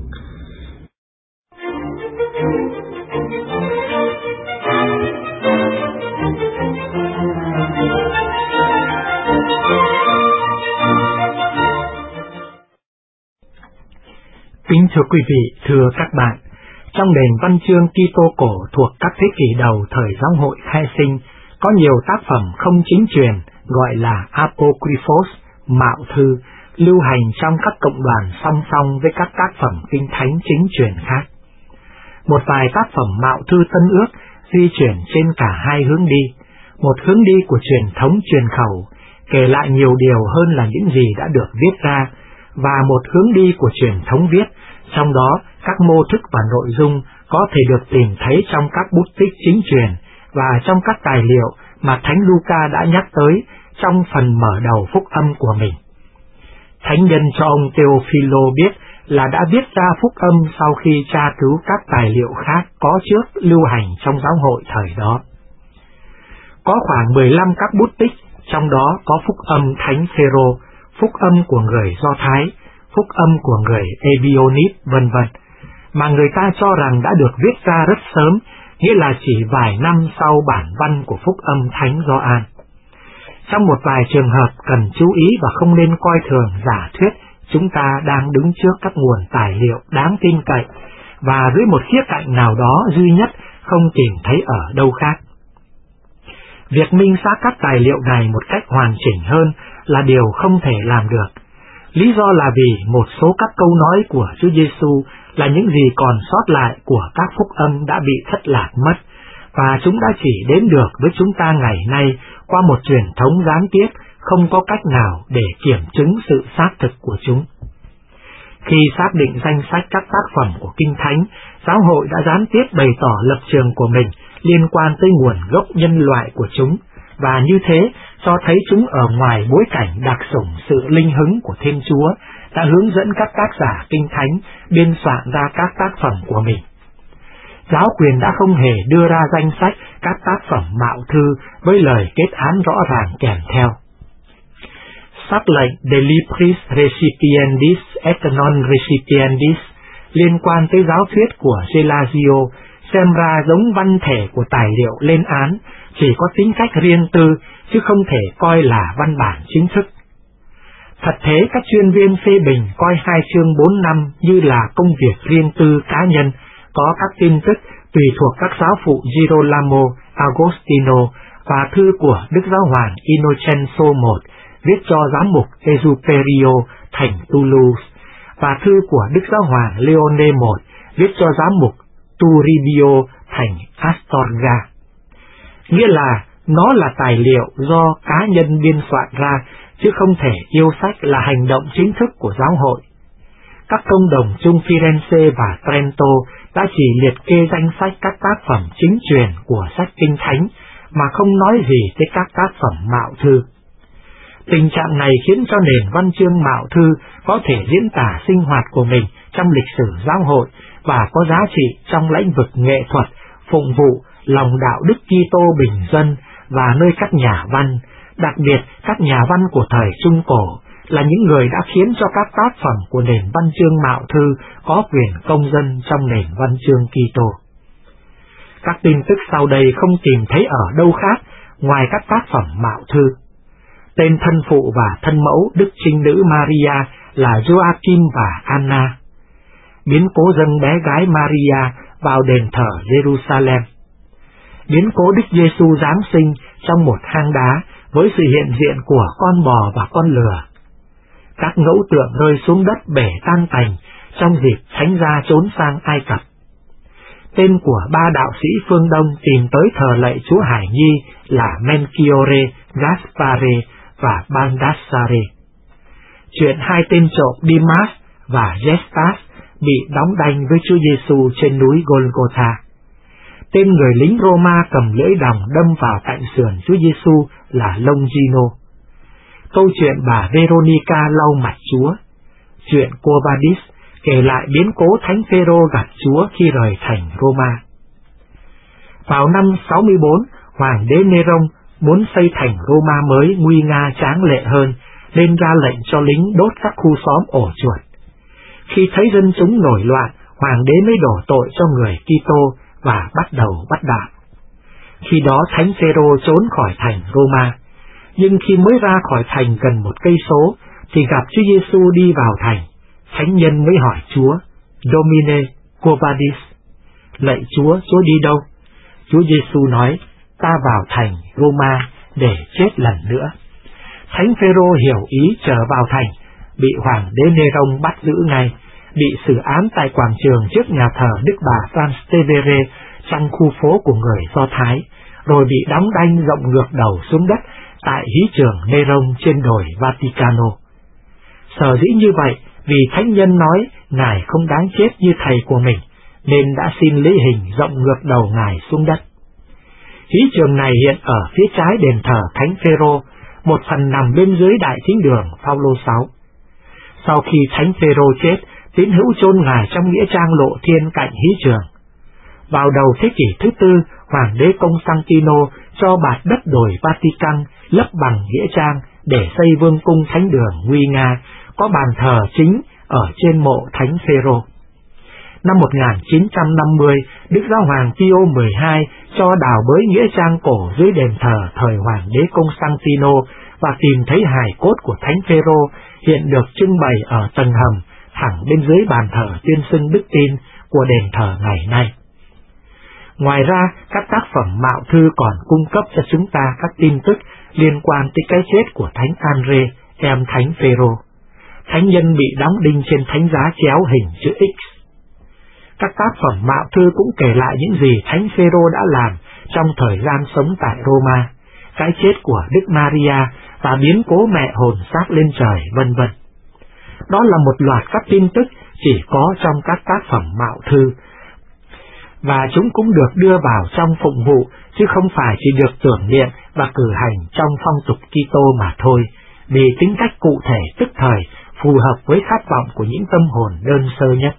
Kính thưa quý vị, thưa các bạn, trong nền văn chương Kitô cổ thuộc các thế kỷ đầu thời giáo hội khai sinh, có nhiều tác phẩm không chính truyền gọi là Apocryphos, mạo thư, lưu hành trong các cộng đoàn song song với các tác phẩm kinh thánh chính truyền khác. Một vài tác phẩm mạo thư Tân Ước di chuyển trên cả hai hướng đi, một hướng đi của truyền thống truyền khẩu, kể lại nhiều điều hơn là những gì đã được viết ra, và một hướng đi của truyền thống viết, trong đó các mô thức và nội dung có thể được tìm thấy trong các bút tích chính truyền và trong các tài liệu mà Thánh Luca đã nhắc tới trong phần mở đầu phúc âm của mình. Thánh nhân cho ông Theophilo biết là đã viết ra phúc âm sau khi tra cứu các tài liệu khác có trước lưu hành trong giáo hội thời đó. Có khoảng mười lăm các bút tích, trong đó có phúc âm Thánh Phêrô, phúc âm của người Do Thái, phúc âm của người Ebionit, vân vân, mà người ta cho rằng đã được viết ra rất sớm, nghĩa là chỉ vài năm sau bản văn của phúc âm Thánh Gioan. Trong một vài trường hợp cần chú ý và không nên coi thường giả thuyết, chúng ta đang đứng trước các nguồn tài liệu đáng tin cậy và dưới một khía cạnh nào đó duy nhất không tìm thấy ở đâu khác. Việc minh xác các tài liệu này một cách hoàn chỉnh hơn là điều không thể làm được. Lý do là vì một số các câu nói của Chúa Giêsu là những gì còn sót lại của các phúc âm đã bị thất lạc mất, và chúng đã chỉ đến được với chúng ta ngày nay qua một truyền thống gián tiếp không có cách nào để kiểm chứng sự xác thực của chúng. Khi xác định danh sách các tác phẩm của Kinh Thánh, giáo hội đã gián tiếp bày tỏ lập trường của mình liên quan tới nguồn gốc nhân loại của chúng, và như thế cho thấy chúng ở ngoài bối cảnh đặc sủng sự linh hứng của Thiên Chúa đã hướng dẫn các tác giả Kinh Thánh biên soạn ra các tác phẩm của mình. Giáo quyền đã không hề đưa ra danh sách các tác phẩm mạo thư với lời kết án rõ ràng kèm theo. Sắc lệnh De Libris Recipiendis et Non Recipiendis liên quan tới giáo thuyết của Gelasio xem ra giống văn thể của tài liệu lên án, chỉ có tính cách riêng tư chứ không thể coi là văn bản chính thức. Thật thế, các chuyên viên phê bình coi hai chương bốn năm như là công việc riêng tư cá nhân, có các tin tức tùy thuộc các giáo phụ Girolamo, Agostino và thư của Đức Giáo hoàng Innocenzo một viết cho giám mục Ezuperio thành Toulouse, và thư của Đức Giáo hoàng Leone một viết cho giám mục Turibio thành Astorga. Nghĩa là nó là tài liệu do cá nhân biên soạn ra, chứ không thể yêu sách là hành động chính thức của giáo hội. Các công đồng chung Firenze và Trento đã chỉ liệt kê danh sách các tác phẩm chính truyền của sách Kinh Thánh, mà không nói gì tới các tác phẩm mạo thư. Tình trạng này khiến cho nền văn chương mạo thư có thể diễn tả sinh hoạt của mình trong lịch sử giáo hội và có giá trị trong lĩnh vực nghệ thuật, phụng vụ, lòng đạo đức Kitô bình dân và nơi các nhà văn, đặc biệt các nhà văn của thời Trung Cổ, là những người đã khiến cho các tác phẩm của nền văn chương mạo thư có quyền công dân trong nền văn chương Kitô. Các tin tức sau đây không tìm thấy ở đâu khác ngoài các tác phẩm mạo thư. Tên thân phụ và thân mẫu Đức Trinh Nữ Maria là Joachim và Anna. Biến cố dâng bé gái Maria vào đền thờ Jerusalem. Biến cố Đức Giêsu Giáng sinh trong một hang đá với sự hiện diện của con bò và con lừa. Các ngẫu tượng rơi xuống đất bể tan tành trong dịp Thánh gia trốn sang Ai Cập. Tên của ba đạo sĩ phương Đông tìm tới thờ lạy Chúa Hải Nhi là Melchiore, Gaspare và Baldassare. Chuyện hai tên trộm Dimas và Gestas bị đóng đanh với Chúa Giêsu trên núi Golgotha. Tên người lính Roma cầm lưỡi đồng đâm vào cạnh sườn Chúa Giêsu là Longino. Câu chuyện bà Veronica lau mặt Chúa. Chuyện Quo Vadis kể lại biến cố Thánh Phêrô gặp Chúa khi rời thành Roma. Vào năm sáu mươi bốn, Hoàng đế Neron muốn xây thành Roma mới nguy nga tráng lệ hơn, nên ra lệnh cho lính đốt các khu xóm ổ chuột. Khi thấy dân chúng nổi loạn, Hoàng đế mới đổ tội cho người Kitô và bắt đầu bắt đạo. Khi đó Thánh Phêrô trốn khỏi thành Roma, nhưng khi mới ra khỏi thành gần một cây số thì gặp Chúa Giêsu đi vào thành. Thánh nhân mới hỏi Chúa: Domine, quo vadis? Lạy Chúa, Chúa đi đâu? Chúa Giêsu nói: ta vào thành Roma để chết lần nữa. Thánh Phêrô hiểu ý trở vào thành, bị hoàng đế Neron bắt giữ ngay, bị xử án tại quảng trường trước nhà thờ Đức bà Trastevere trong khu phố của người Do Thái, rồi bị đóng đanh rộng ngược đầu xuống đất tại hí trường Neron trên đồi Vaticano. Sở dĩ như vậy vì thánh nhân nói ngài không đáng chết như thầy của mình, nên đã xin lấy hình rộng ngược đầu ngài xuống đất. Hí trường này hiện ở phía trái đền thờ Thánh Phêrô, một phần nằm bên dưới đại thính đường Phaolô sáu. Sau khi Thánh Phêrô chết, tín hữu chôn ngài trong nghĩa trang Lộ Thiên cạnh hí trường. Vào đầu thế kỷ thứ tư, Hoàng đế Constantino cho bạt đất đồi Vatican lấp bằng nghĩa trang để xây vương cung thánh đường nguy nga, có bàn thờ chính ở trên mộ Thánh Phêrô. Năm một nghìn chín trăm năm mươi, Đức Giáo hoàng Pio mười hai cho đào bới nghĩa trang cổ dưới đền thờ thời Hoàng đế Constantino và tìm thấy hài cốt của Thánh Phêrô hiện được trưng bày ở tầng hầm thẳng bên dưới bàn thờ tuyên xưng đức tin của đền thờ ngày nay. Ngoài ra, các tác phẩm mạo thư còn cung cấp cho chúng ta các tin tức liên quan tới cái chết của Thánh Andre, em Thánh Phêrô. thánh nhân bị đóng đinh trên thánh giá chéo hình chữ X. Các tác phẩm mạo thư cũng kể lại những gì Thánh Phêrô đã làm trong thời gian sống tại Roma, cái chết của Đức Maria và biến cố mẹ hồn xác lên trời, vân vân. Đó là một loạt các tin tức chỉ có trong các tác phẩm mạo thư, và chúng cũng được đưa vào trong phụng vụ, chứ không phải chỉ được tưởng niệm và cử hành trong phong tục Kitô mà thôi, vì tính cách cụ thể tức thời, phù hợp với khát vọng của những tâm hồn đơn sơ nhất.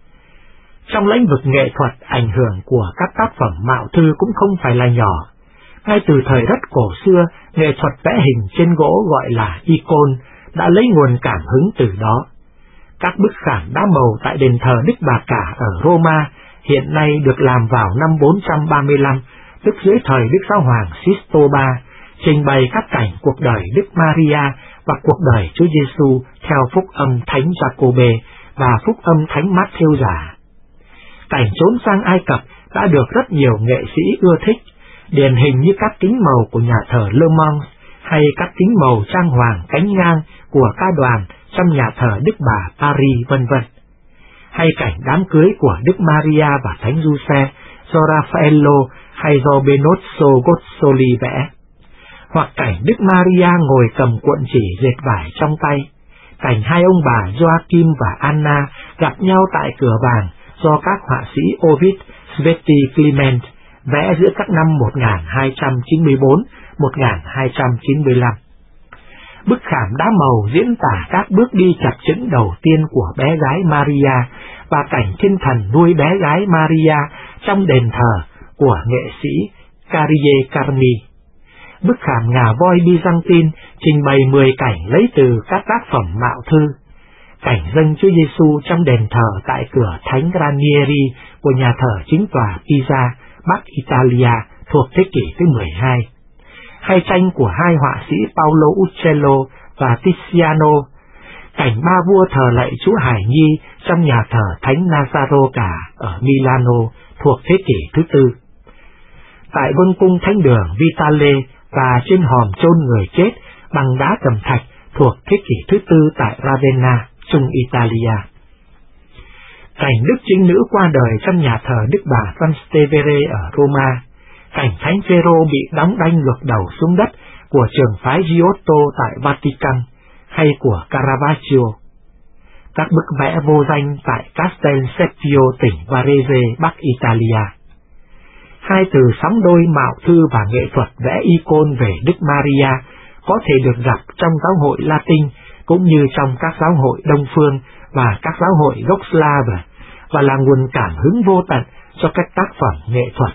Trong lĩnh vực nghệ thuật, ảnh hưởng của các tác phẩm mạo thư cũng không phải là nhỏ. Ngay từ thời rất cổ xưa, nghệ thuật vẽ hình trên gỗ gọi là icon đã lấy nguồn cảm hứng từ đó. Các bức khảm đá màu tại đền thờ Đức Bà Cả ở Roma hiện nay được làm vào năm bốn trăm ba mươi lăm, tức dưới thời Đức Giáo hoàng Sisto ba, trình bày các cảnh cuộc đời Đức Maria và cuộc đời Chúa Giêsu theo phúc âm Thánh Giacôbê và phúc âm Thánh Mát-thêu giả. Cảnh trốn sang Ai Cập đã được rất nhiều nghệ sĩ ưa thích, điển hình như các kính màu của nhà thờ Le Mans hay các kính màu trang hoàng cánh ngang của ca đoàn trong nhà thờ Đức Bà Paris, vân vân. Hay cảnh đám cưới của Đức Maria và Thánh Giuse do Raffaello hay do Benozzo Gozzoli vẽ, hoặc cảnh Đức Maria ngồi cầm cuộn chỉ dệt vải trong tay, cảnh hai ông bà Joachim và Anna gặp nhau tại cửa vàng do các họa sĩ Ovid, Sveti Clement vẽ giữa các năm một nghìn hai trăm chín mươi bốn đến một nghìn hai trăm chín mươi lăm. Bức khảm đá màu diễn tả các bước đi chập chững đầu tiên của bé gái Maria và cảnh thiên thần nuôi bé gái Maria trong đền thờ của nghệ sĩ Carie Carni. Bức khảm ngà voi Byzantine trình bày mười cảnh lấy từ các tác phẩm mạo thư. Cảnh dâng Chúa Giêsu trong đền thờ tại cửa Thánh Ranieri của nhà thờ chính tòa Pisa, Bắc Italia thuộc thế kỷ thứ mười hai. Hay tranh của hai họa sĩ Paolo Uccello và Tiziano, cảnh ba vua thờ lạy Chúa Hải Nhi trong nhà thờ Thánh Nazaro cả ở Milano thuộc thế kỷ thứ tư. Tại vương cung thánh đường Vitale và trên hòm chôn người chết bằng đá cẩm thạch thuộc thế kỷ thứ tư tại Ravenna, Trung Italia. Cảnh Đức Trinh Nữ qua đời trong nhà thờ Đức Bà Trastevere ở Roma, cảnh Thánh Phêrô bị đóng đanh luộc đầu xuống đất của trường phái Giotto tại Vatican, hay của Caravaggio. Các bức vẽ vô danh tại Castel Septio, tỉnh Varese, Bắc Italia. Hai từ sóng đôi mạo thư và nghệ thuật vẽ icon về Đức Maria có thể được gặp trong giáo hội Latin cũng như trong các giáo hội Đông Phương và các giáo hội gốc Slav, và là nguồn cảm hứng vô tận cho các tác phẩm nghệ thuật.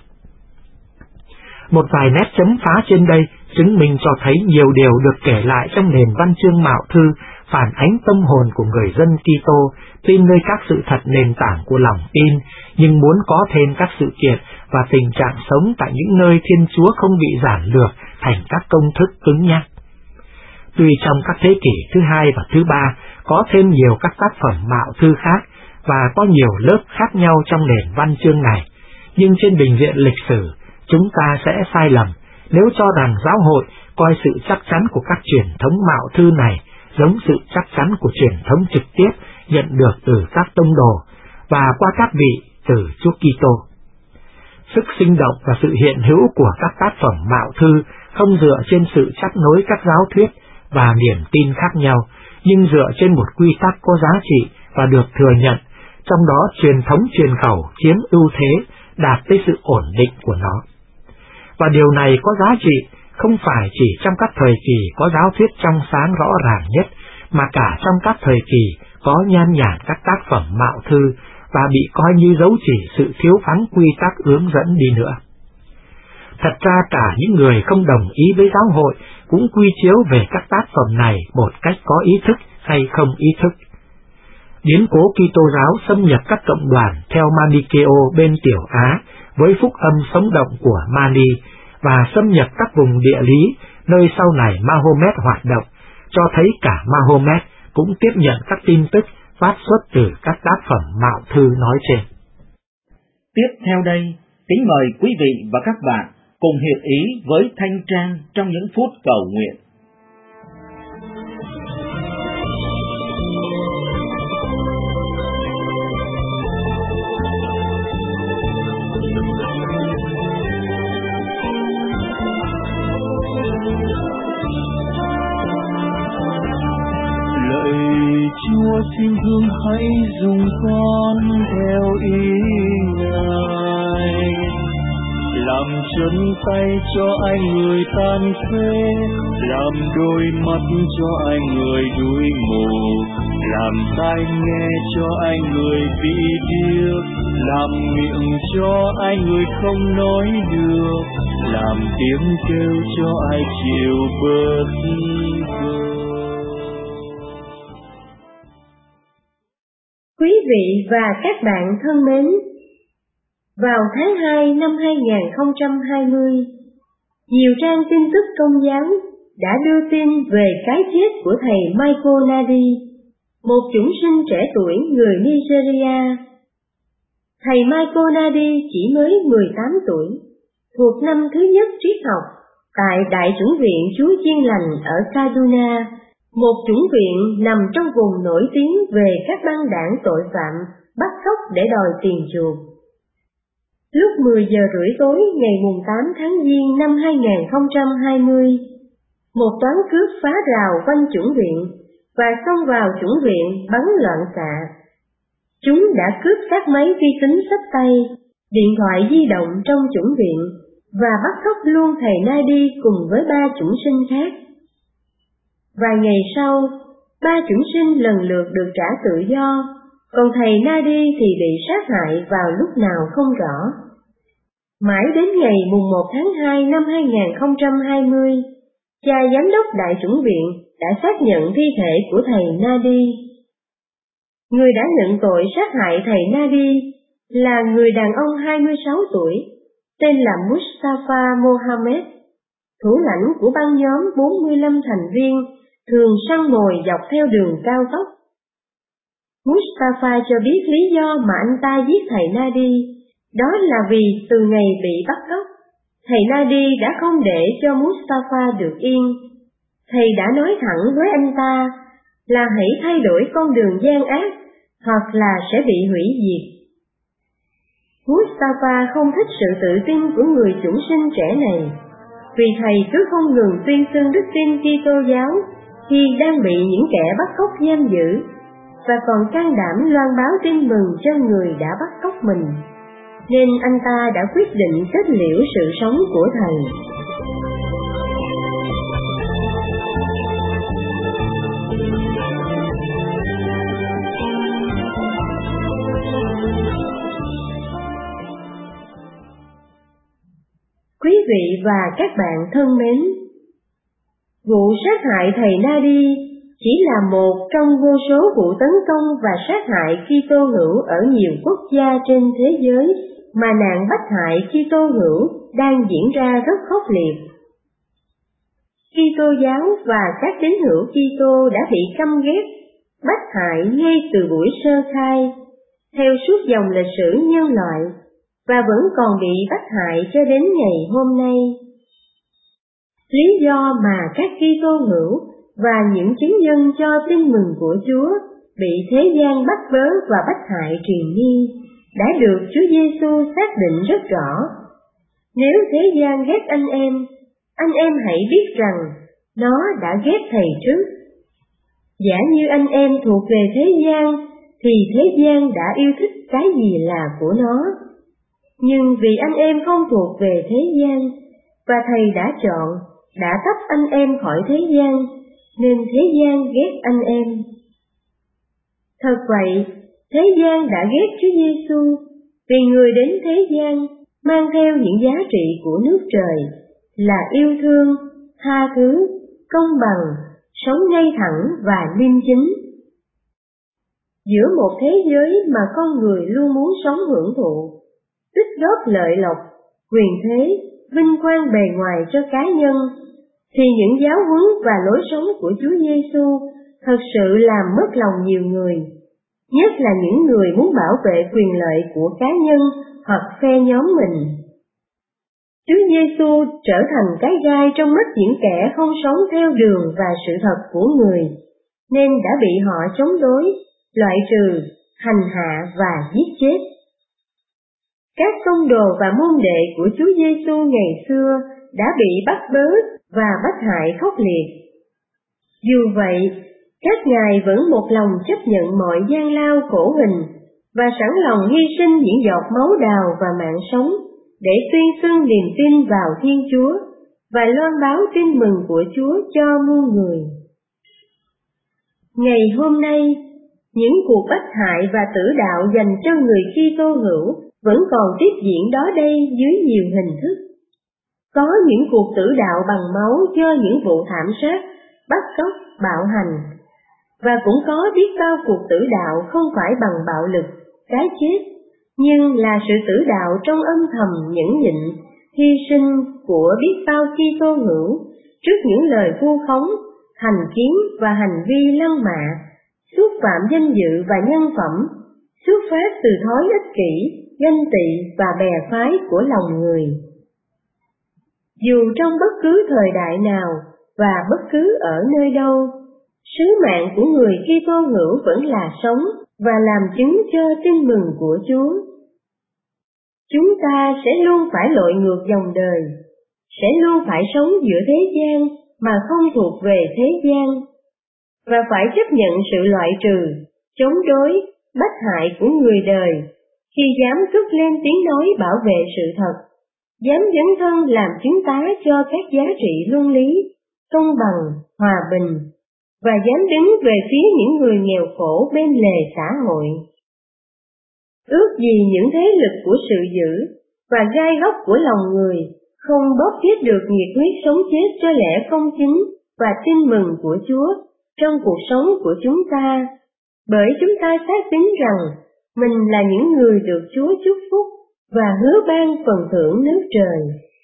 Một vài nét chấm phá trên đây chứng minh cho thấy nhiều điều được kể lại trong nền văn chương mạo thư phản ánh tâm hồn của người dân Kitô tin nơi các sự thật nền tảng của lòng tin, nhưng muốn có thêm các sự kiện và tình trạng sống tại những nơi Thiên Chúa không bị giản lược thành các công thức cứng nhắc. Tuy trong các thế kỷ thứ hai và thứ ba có thêm nhiều các tác phẩm mạo thư khác và có nhiều lớp khác nhau trong nền văn chương này, nhưng trên bình diện lịch sử, chúng ta sẽ sai lầm nếu cho rằng giáo hội coi sự chắc chắn của các truyền thống mạo thư này giống sự chắc chắn của truyền thống trực tiếp nhận được từ các tông đồ và qua các vị từ Chúa Kitô. Sức sinh động và sự hiện hữu của các tác phẩm mạo thư không dựa trên sự chấp nối các giáo thuyết và niềm tin khác nhau, nhưng dựa trên một quy tắc có giá trị và được thừa nhận, trong đó truyền thống truyền khẩu chiếm ưu thế, đạt tới sự ổn định của nó. Và điều này có giá trị không phải chỉ trong các thời kỳ có giáo thuyết trong sáng rõ ràng nhất, mà cả trong các thời kỳ có nhan nhản các tác phẩm mạo thư và bị coi như dấu chỉ sự thiếu vắng quy tắc hướng dẫn đi nữa. Thật ra cả những người không đồng ý với giáo hội cũng quy chiếu về các tác phẩm này một cách có ý thức hay không ý thức. Biến cố Kitô giáo xâm nhập các cộng đoàn theo Manicheo bên Tiểu Á với phúc âm sống động của Mani và xâm nhập các vùng địa lý nơi sau này Mahomet hoạt động, cho thấy cả Mahomet cũng tiếp nhận các tin tức phát xuất từ các tác phẩm mạo thư nói trên. Tiếp theo đây, kính mời quý vị và các bạn cùng hiệp ý với Thanh Trang trong những phút cầu nguyện. dùng con theo ý Ngài, làm chân tay cho ai người tàn phế, làm đôi mắt cho ai người đuối mù, làm tai nghe cho ai người bị điếc, làm miệng cho ai người không nói được, làm tiếng kêu cho ai chịu bớt vơi. Quý vị và các bạn thân mến, vào tháng hai năm hai nghìn không trăm hai mươi, nhiều trang tin tức công giáo đã đưa tin về cái chết của thầy Michael Nadi, một chủng sinh trẻ tuổi người Nigeria. Thầy Michael Nadi chỉ mới mười tám tuổi, thuộc năm thứ nhất triết học tại Đại chủng viện Chúa Chiên Lành ở Kaduna, một chủng viện nằm trong vùng nổi tiếng về các băng đảng tội phạm bắt cóc để đòi tiền chuộc. Lúc mười giờ rưỡi tối ngày mùng tám tháng Giêng năm hai nghìn không trăm hai mươi, một toán cướp phá rào quanh chủng viện và xông vào chủng viện bắn loạn xạ. Chúng đã cướp các máy vi tính xách tay, điện thoại di động trong chủng viện và bắt cóc luôn thầy Nadi cùng với ba chủng sinh khác. Vài ngày sau, ba chủng sinh lần lượt được trả tự do, còn thầy Nadi thì bị sát hại vào lúc nào không rõ. Mãi đến ngày mùng một tháng hai năm hai nghìn không trăm hai mươi, cha giám đốc Đại chủng viện đã xác nhận thi thể của thầy Nadi. Người đã nhận tội sát hại thầy Nadi là người đàn ông hai mươi sáu tuổi, tên là Mustafa Mohammed, thủ lãnh của băng nhóm bốn mươi lăm thành viên thường săn mồi dọc theo đường cao tốc. Mustafa cho biết lý do mà anh ta giết thầy Nadi, đó là vì từ ngày bị bắt cóc, thầy Nadi đã không để cho Mustafa được yên. Thầy đã nói thẳng với anh ta là hãy thay đổi con đường gian ác, hoặc là sẽ bị hủy diệt. Mustafa không thích sự tự tin của người chủng sinh trẻ này, vì thầy cứ không ngừng tuyên xưng đức tin Kitô giáo khi đang bị những kẻ bắt cóc giam giữ, và còn can đảm loan báo tin mừng cho người đã bắt cóc mình, nên anh ta đã quyết định kết liễu sự sống của thầy. Quý vị và các bạn thân mến, vụ sát hại thầy Nadi chỉ là một trong vô số vụ tấn công và sát hại Kitô hữu ở nhiều quốc gia trên thế giới mà nạn bách hại Kitô hữu đang diễn ra rất khốc liệt. Kitô giáo và các tín hữu Kitô đã bị căm ghét, bách hại ngay từ buổi sơ khai, theo suốt dòng lịch sử nhân loại, và vẫn còn bị bách hại cho đến ngày hôm nay. Lý do mà các Kitô hữu và những chứng nhân cho tin mừng của Chúa bị thế gian bắt bớ và bách hại triền miên đã được Chúa Giêsu xác định rất rõ. Nếu thế gian ghét anh em, anh em hãy biết rằng nó đã ghét thầy trước. Giả như anh em thuộc về thế gian, thì thế gian đã yêu thích cái gì là của nó. Nhưng vì anh em không thuộc về thế gian, và thầy đã chọn, đã tách anh em khỏi thế gian, nên thế gian ghét anh em. Thật vậy, thế gian đã ghét Chúa Giêsu, vì người đến thế gian mang theo những giá trị của nước trời là yêu thương, tha thứ, công bằng, sống ngay thẳng và liêm chính. Giữa một thế giới mà con người luôn muốn sống hưởng thụ, tích góp lợi lộc, quyền thế, vinh quang bề ngoài cho cá nhân, thì những giáo huấn và lối sống của Chúa Giêsu thật sự làm mất lòng nhiều người, nhất là những người muốn bảo vệ quyền lợi của cá nhân hoặc phe nhóm mình. Chúa Giêsu trở thành cái gai trong mắt những kẻ không sống theo đường và sự thật của người, nên đã bị họ chống đối, loại trừ, hành hạ và giết chết. Các tông đồ và môn đệ của Chúa Giêsu ngày xưa đã bị bắt bớ và bách hại khốc liệt. Dù vậy, Các ngài vẫn một lòng chấp nhận mọi gian lao khổ hình và sẵn lòng hy sinh những giọt máu đào và mạng sống để tuyên xưng niềm tin vào Thiên Chúa và loan báo tin mừng của Chúa cho muôn người. Ngày hôm nay, những cuộc bách hại và tử đạo dành cho người Kitô hữu vẫn còn tiếp diễn đó đây dưới nhiều hình thức. Có những cuộc tử đạo bằng máu do những vụ thảm sát, bắt cóc, bạo hành, và cũng có biết bao cuộc tử đạo không phải bằng bạo lực, cái chết, nhưng là sự tử đạo trong âm thầm nhẫn nhịn, hy sinh của biết bao Kitô hữu trước những lời vu khống, thành kiến và hành vi lăng mạ, xúc phạm danh dự và nhân phẩm, xuất phát từ thói ích kỷ, ganh tị và bè phái của lòng người. Dù trong bất cứ thời đại nào và bất cứ ở nơi đâu, sứ mạng của người Kitô hữu vẫn là sống và làm chứng cho tin mừng của Chúa. Chúng ta sẽ luôn phải lội ngược dòng đời, sẽ luôn phải sống giữa thế gian mà không thuộc về thế gian, và phải chấp nhận sự loại trừ, chống đối, bách hại của người đời khi dám cất lên tiếng nói bảo vệ sự thật, dám dấn thân làm chứng tá cho các giá trị luân lý, công bằng, hòa bình, và dám đứng về phía những người nghèo khổ bên lề xã hội. Ước gì những thế lực của sự dữ và gai góc của lòng người không bóp chết được nhiệt huyết sống chết cho lẽ công chính và tin mừng của Chúa trong cuộc sống của chúng ta, bởi chúng ta xác tín rằng mình là những người được Chúa chúc phúc và hứa ban phần thưởng nước trời.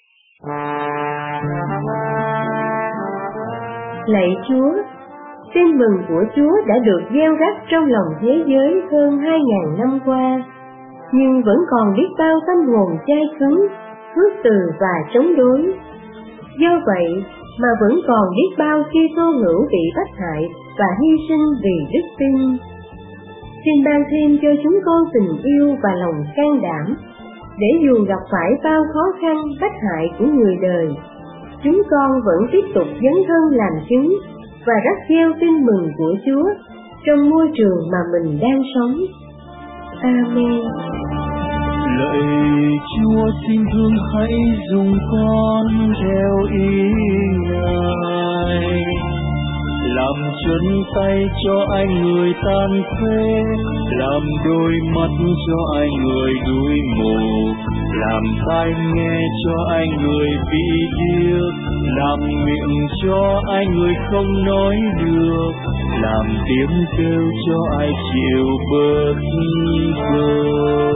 Lạy Chúa, tin mừng của Chúa đã được gieo rắc trong lòng thế giới hơn hai ngàn năm qua, nhưng vẫn còn biết bao tâm hồn chai cứng, khước từ và chống đối. Do vậy mà vẫn còn biết bao Kitô hữu bị bách hại và hy sinh vì đức tin. Xin ban thêm cho chúng con tình yêu và lòng can đảm, để dù gặp phải bao khó khăn bách hại của người đời, chúng con vẫn tiếp tục dấn thân làm chứng và rắc gieo tin mừng của Chúa trong môi trường mà mình đang sống. Amen. Lạy Chúa, xin thương hãy dùng con theo ý Ngài, làm chân tay cho ai người tàn phế, làm đôi mắt cho ai người đuối mù, làm tai nghe cho ai người bị điếc, làm miệng cho ai người không nói được, làm tiếng kêu cho ai chịu bớt bơ.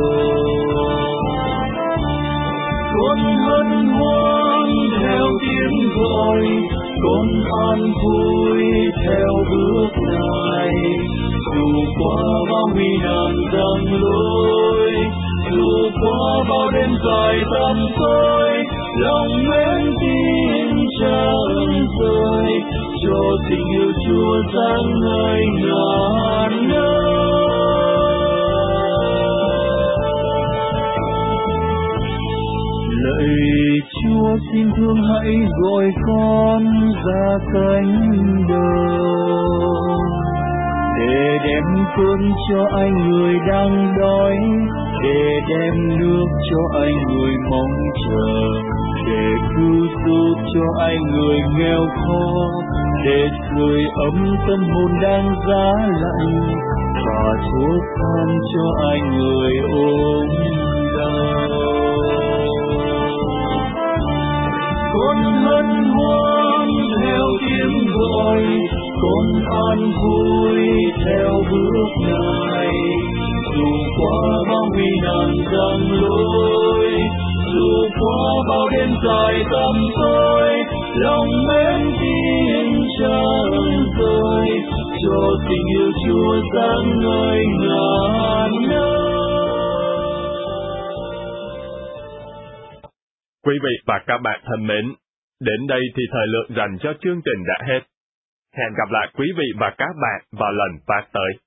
Con hân hoan theo tiếng gọi, con an vui theo bước Ngài, dù qua bao nguy nan giăng lối, dù qua bao đêm dài tăm tối, lòng mến tin chẳng rời, cho tình yêu Chúa sáng ngời ngàn nơi. Lạy Chúa, xin thương hãy gọi con ra cánh đồng, để đem cơm cho ai người đang đói, để đem nước cho ai người mong chờ, để cứu giúp cho ai người nghèo khó, để sưởi ấm tâm hồn đang giá lạnh, và thuốc thang cho ai người ốm đau. Con hân hoan theo tiếng gọi, con an vui theo bước Ngài, dù qua bao nguy nan giăng lối, dù qua bao đêm dài tăm tối, lòng mến tin chẳng rời, cho tình yêu Chúa sáng ngời ngàn nơi. Quý vị và các bạn thân mến, đến đây thì thời lượng dành cho chương trình đã hết. Hẹn gặp lại quý vị và các bạn vào lần phát tới.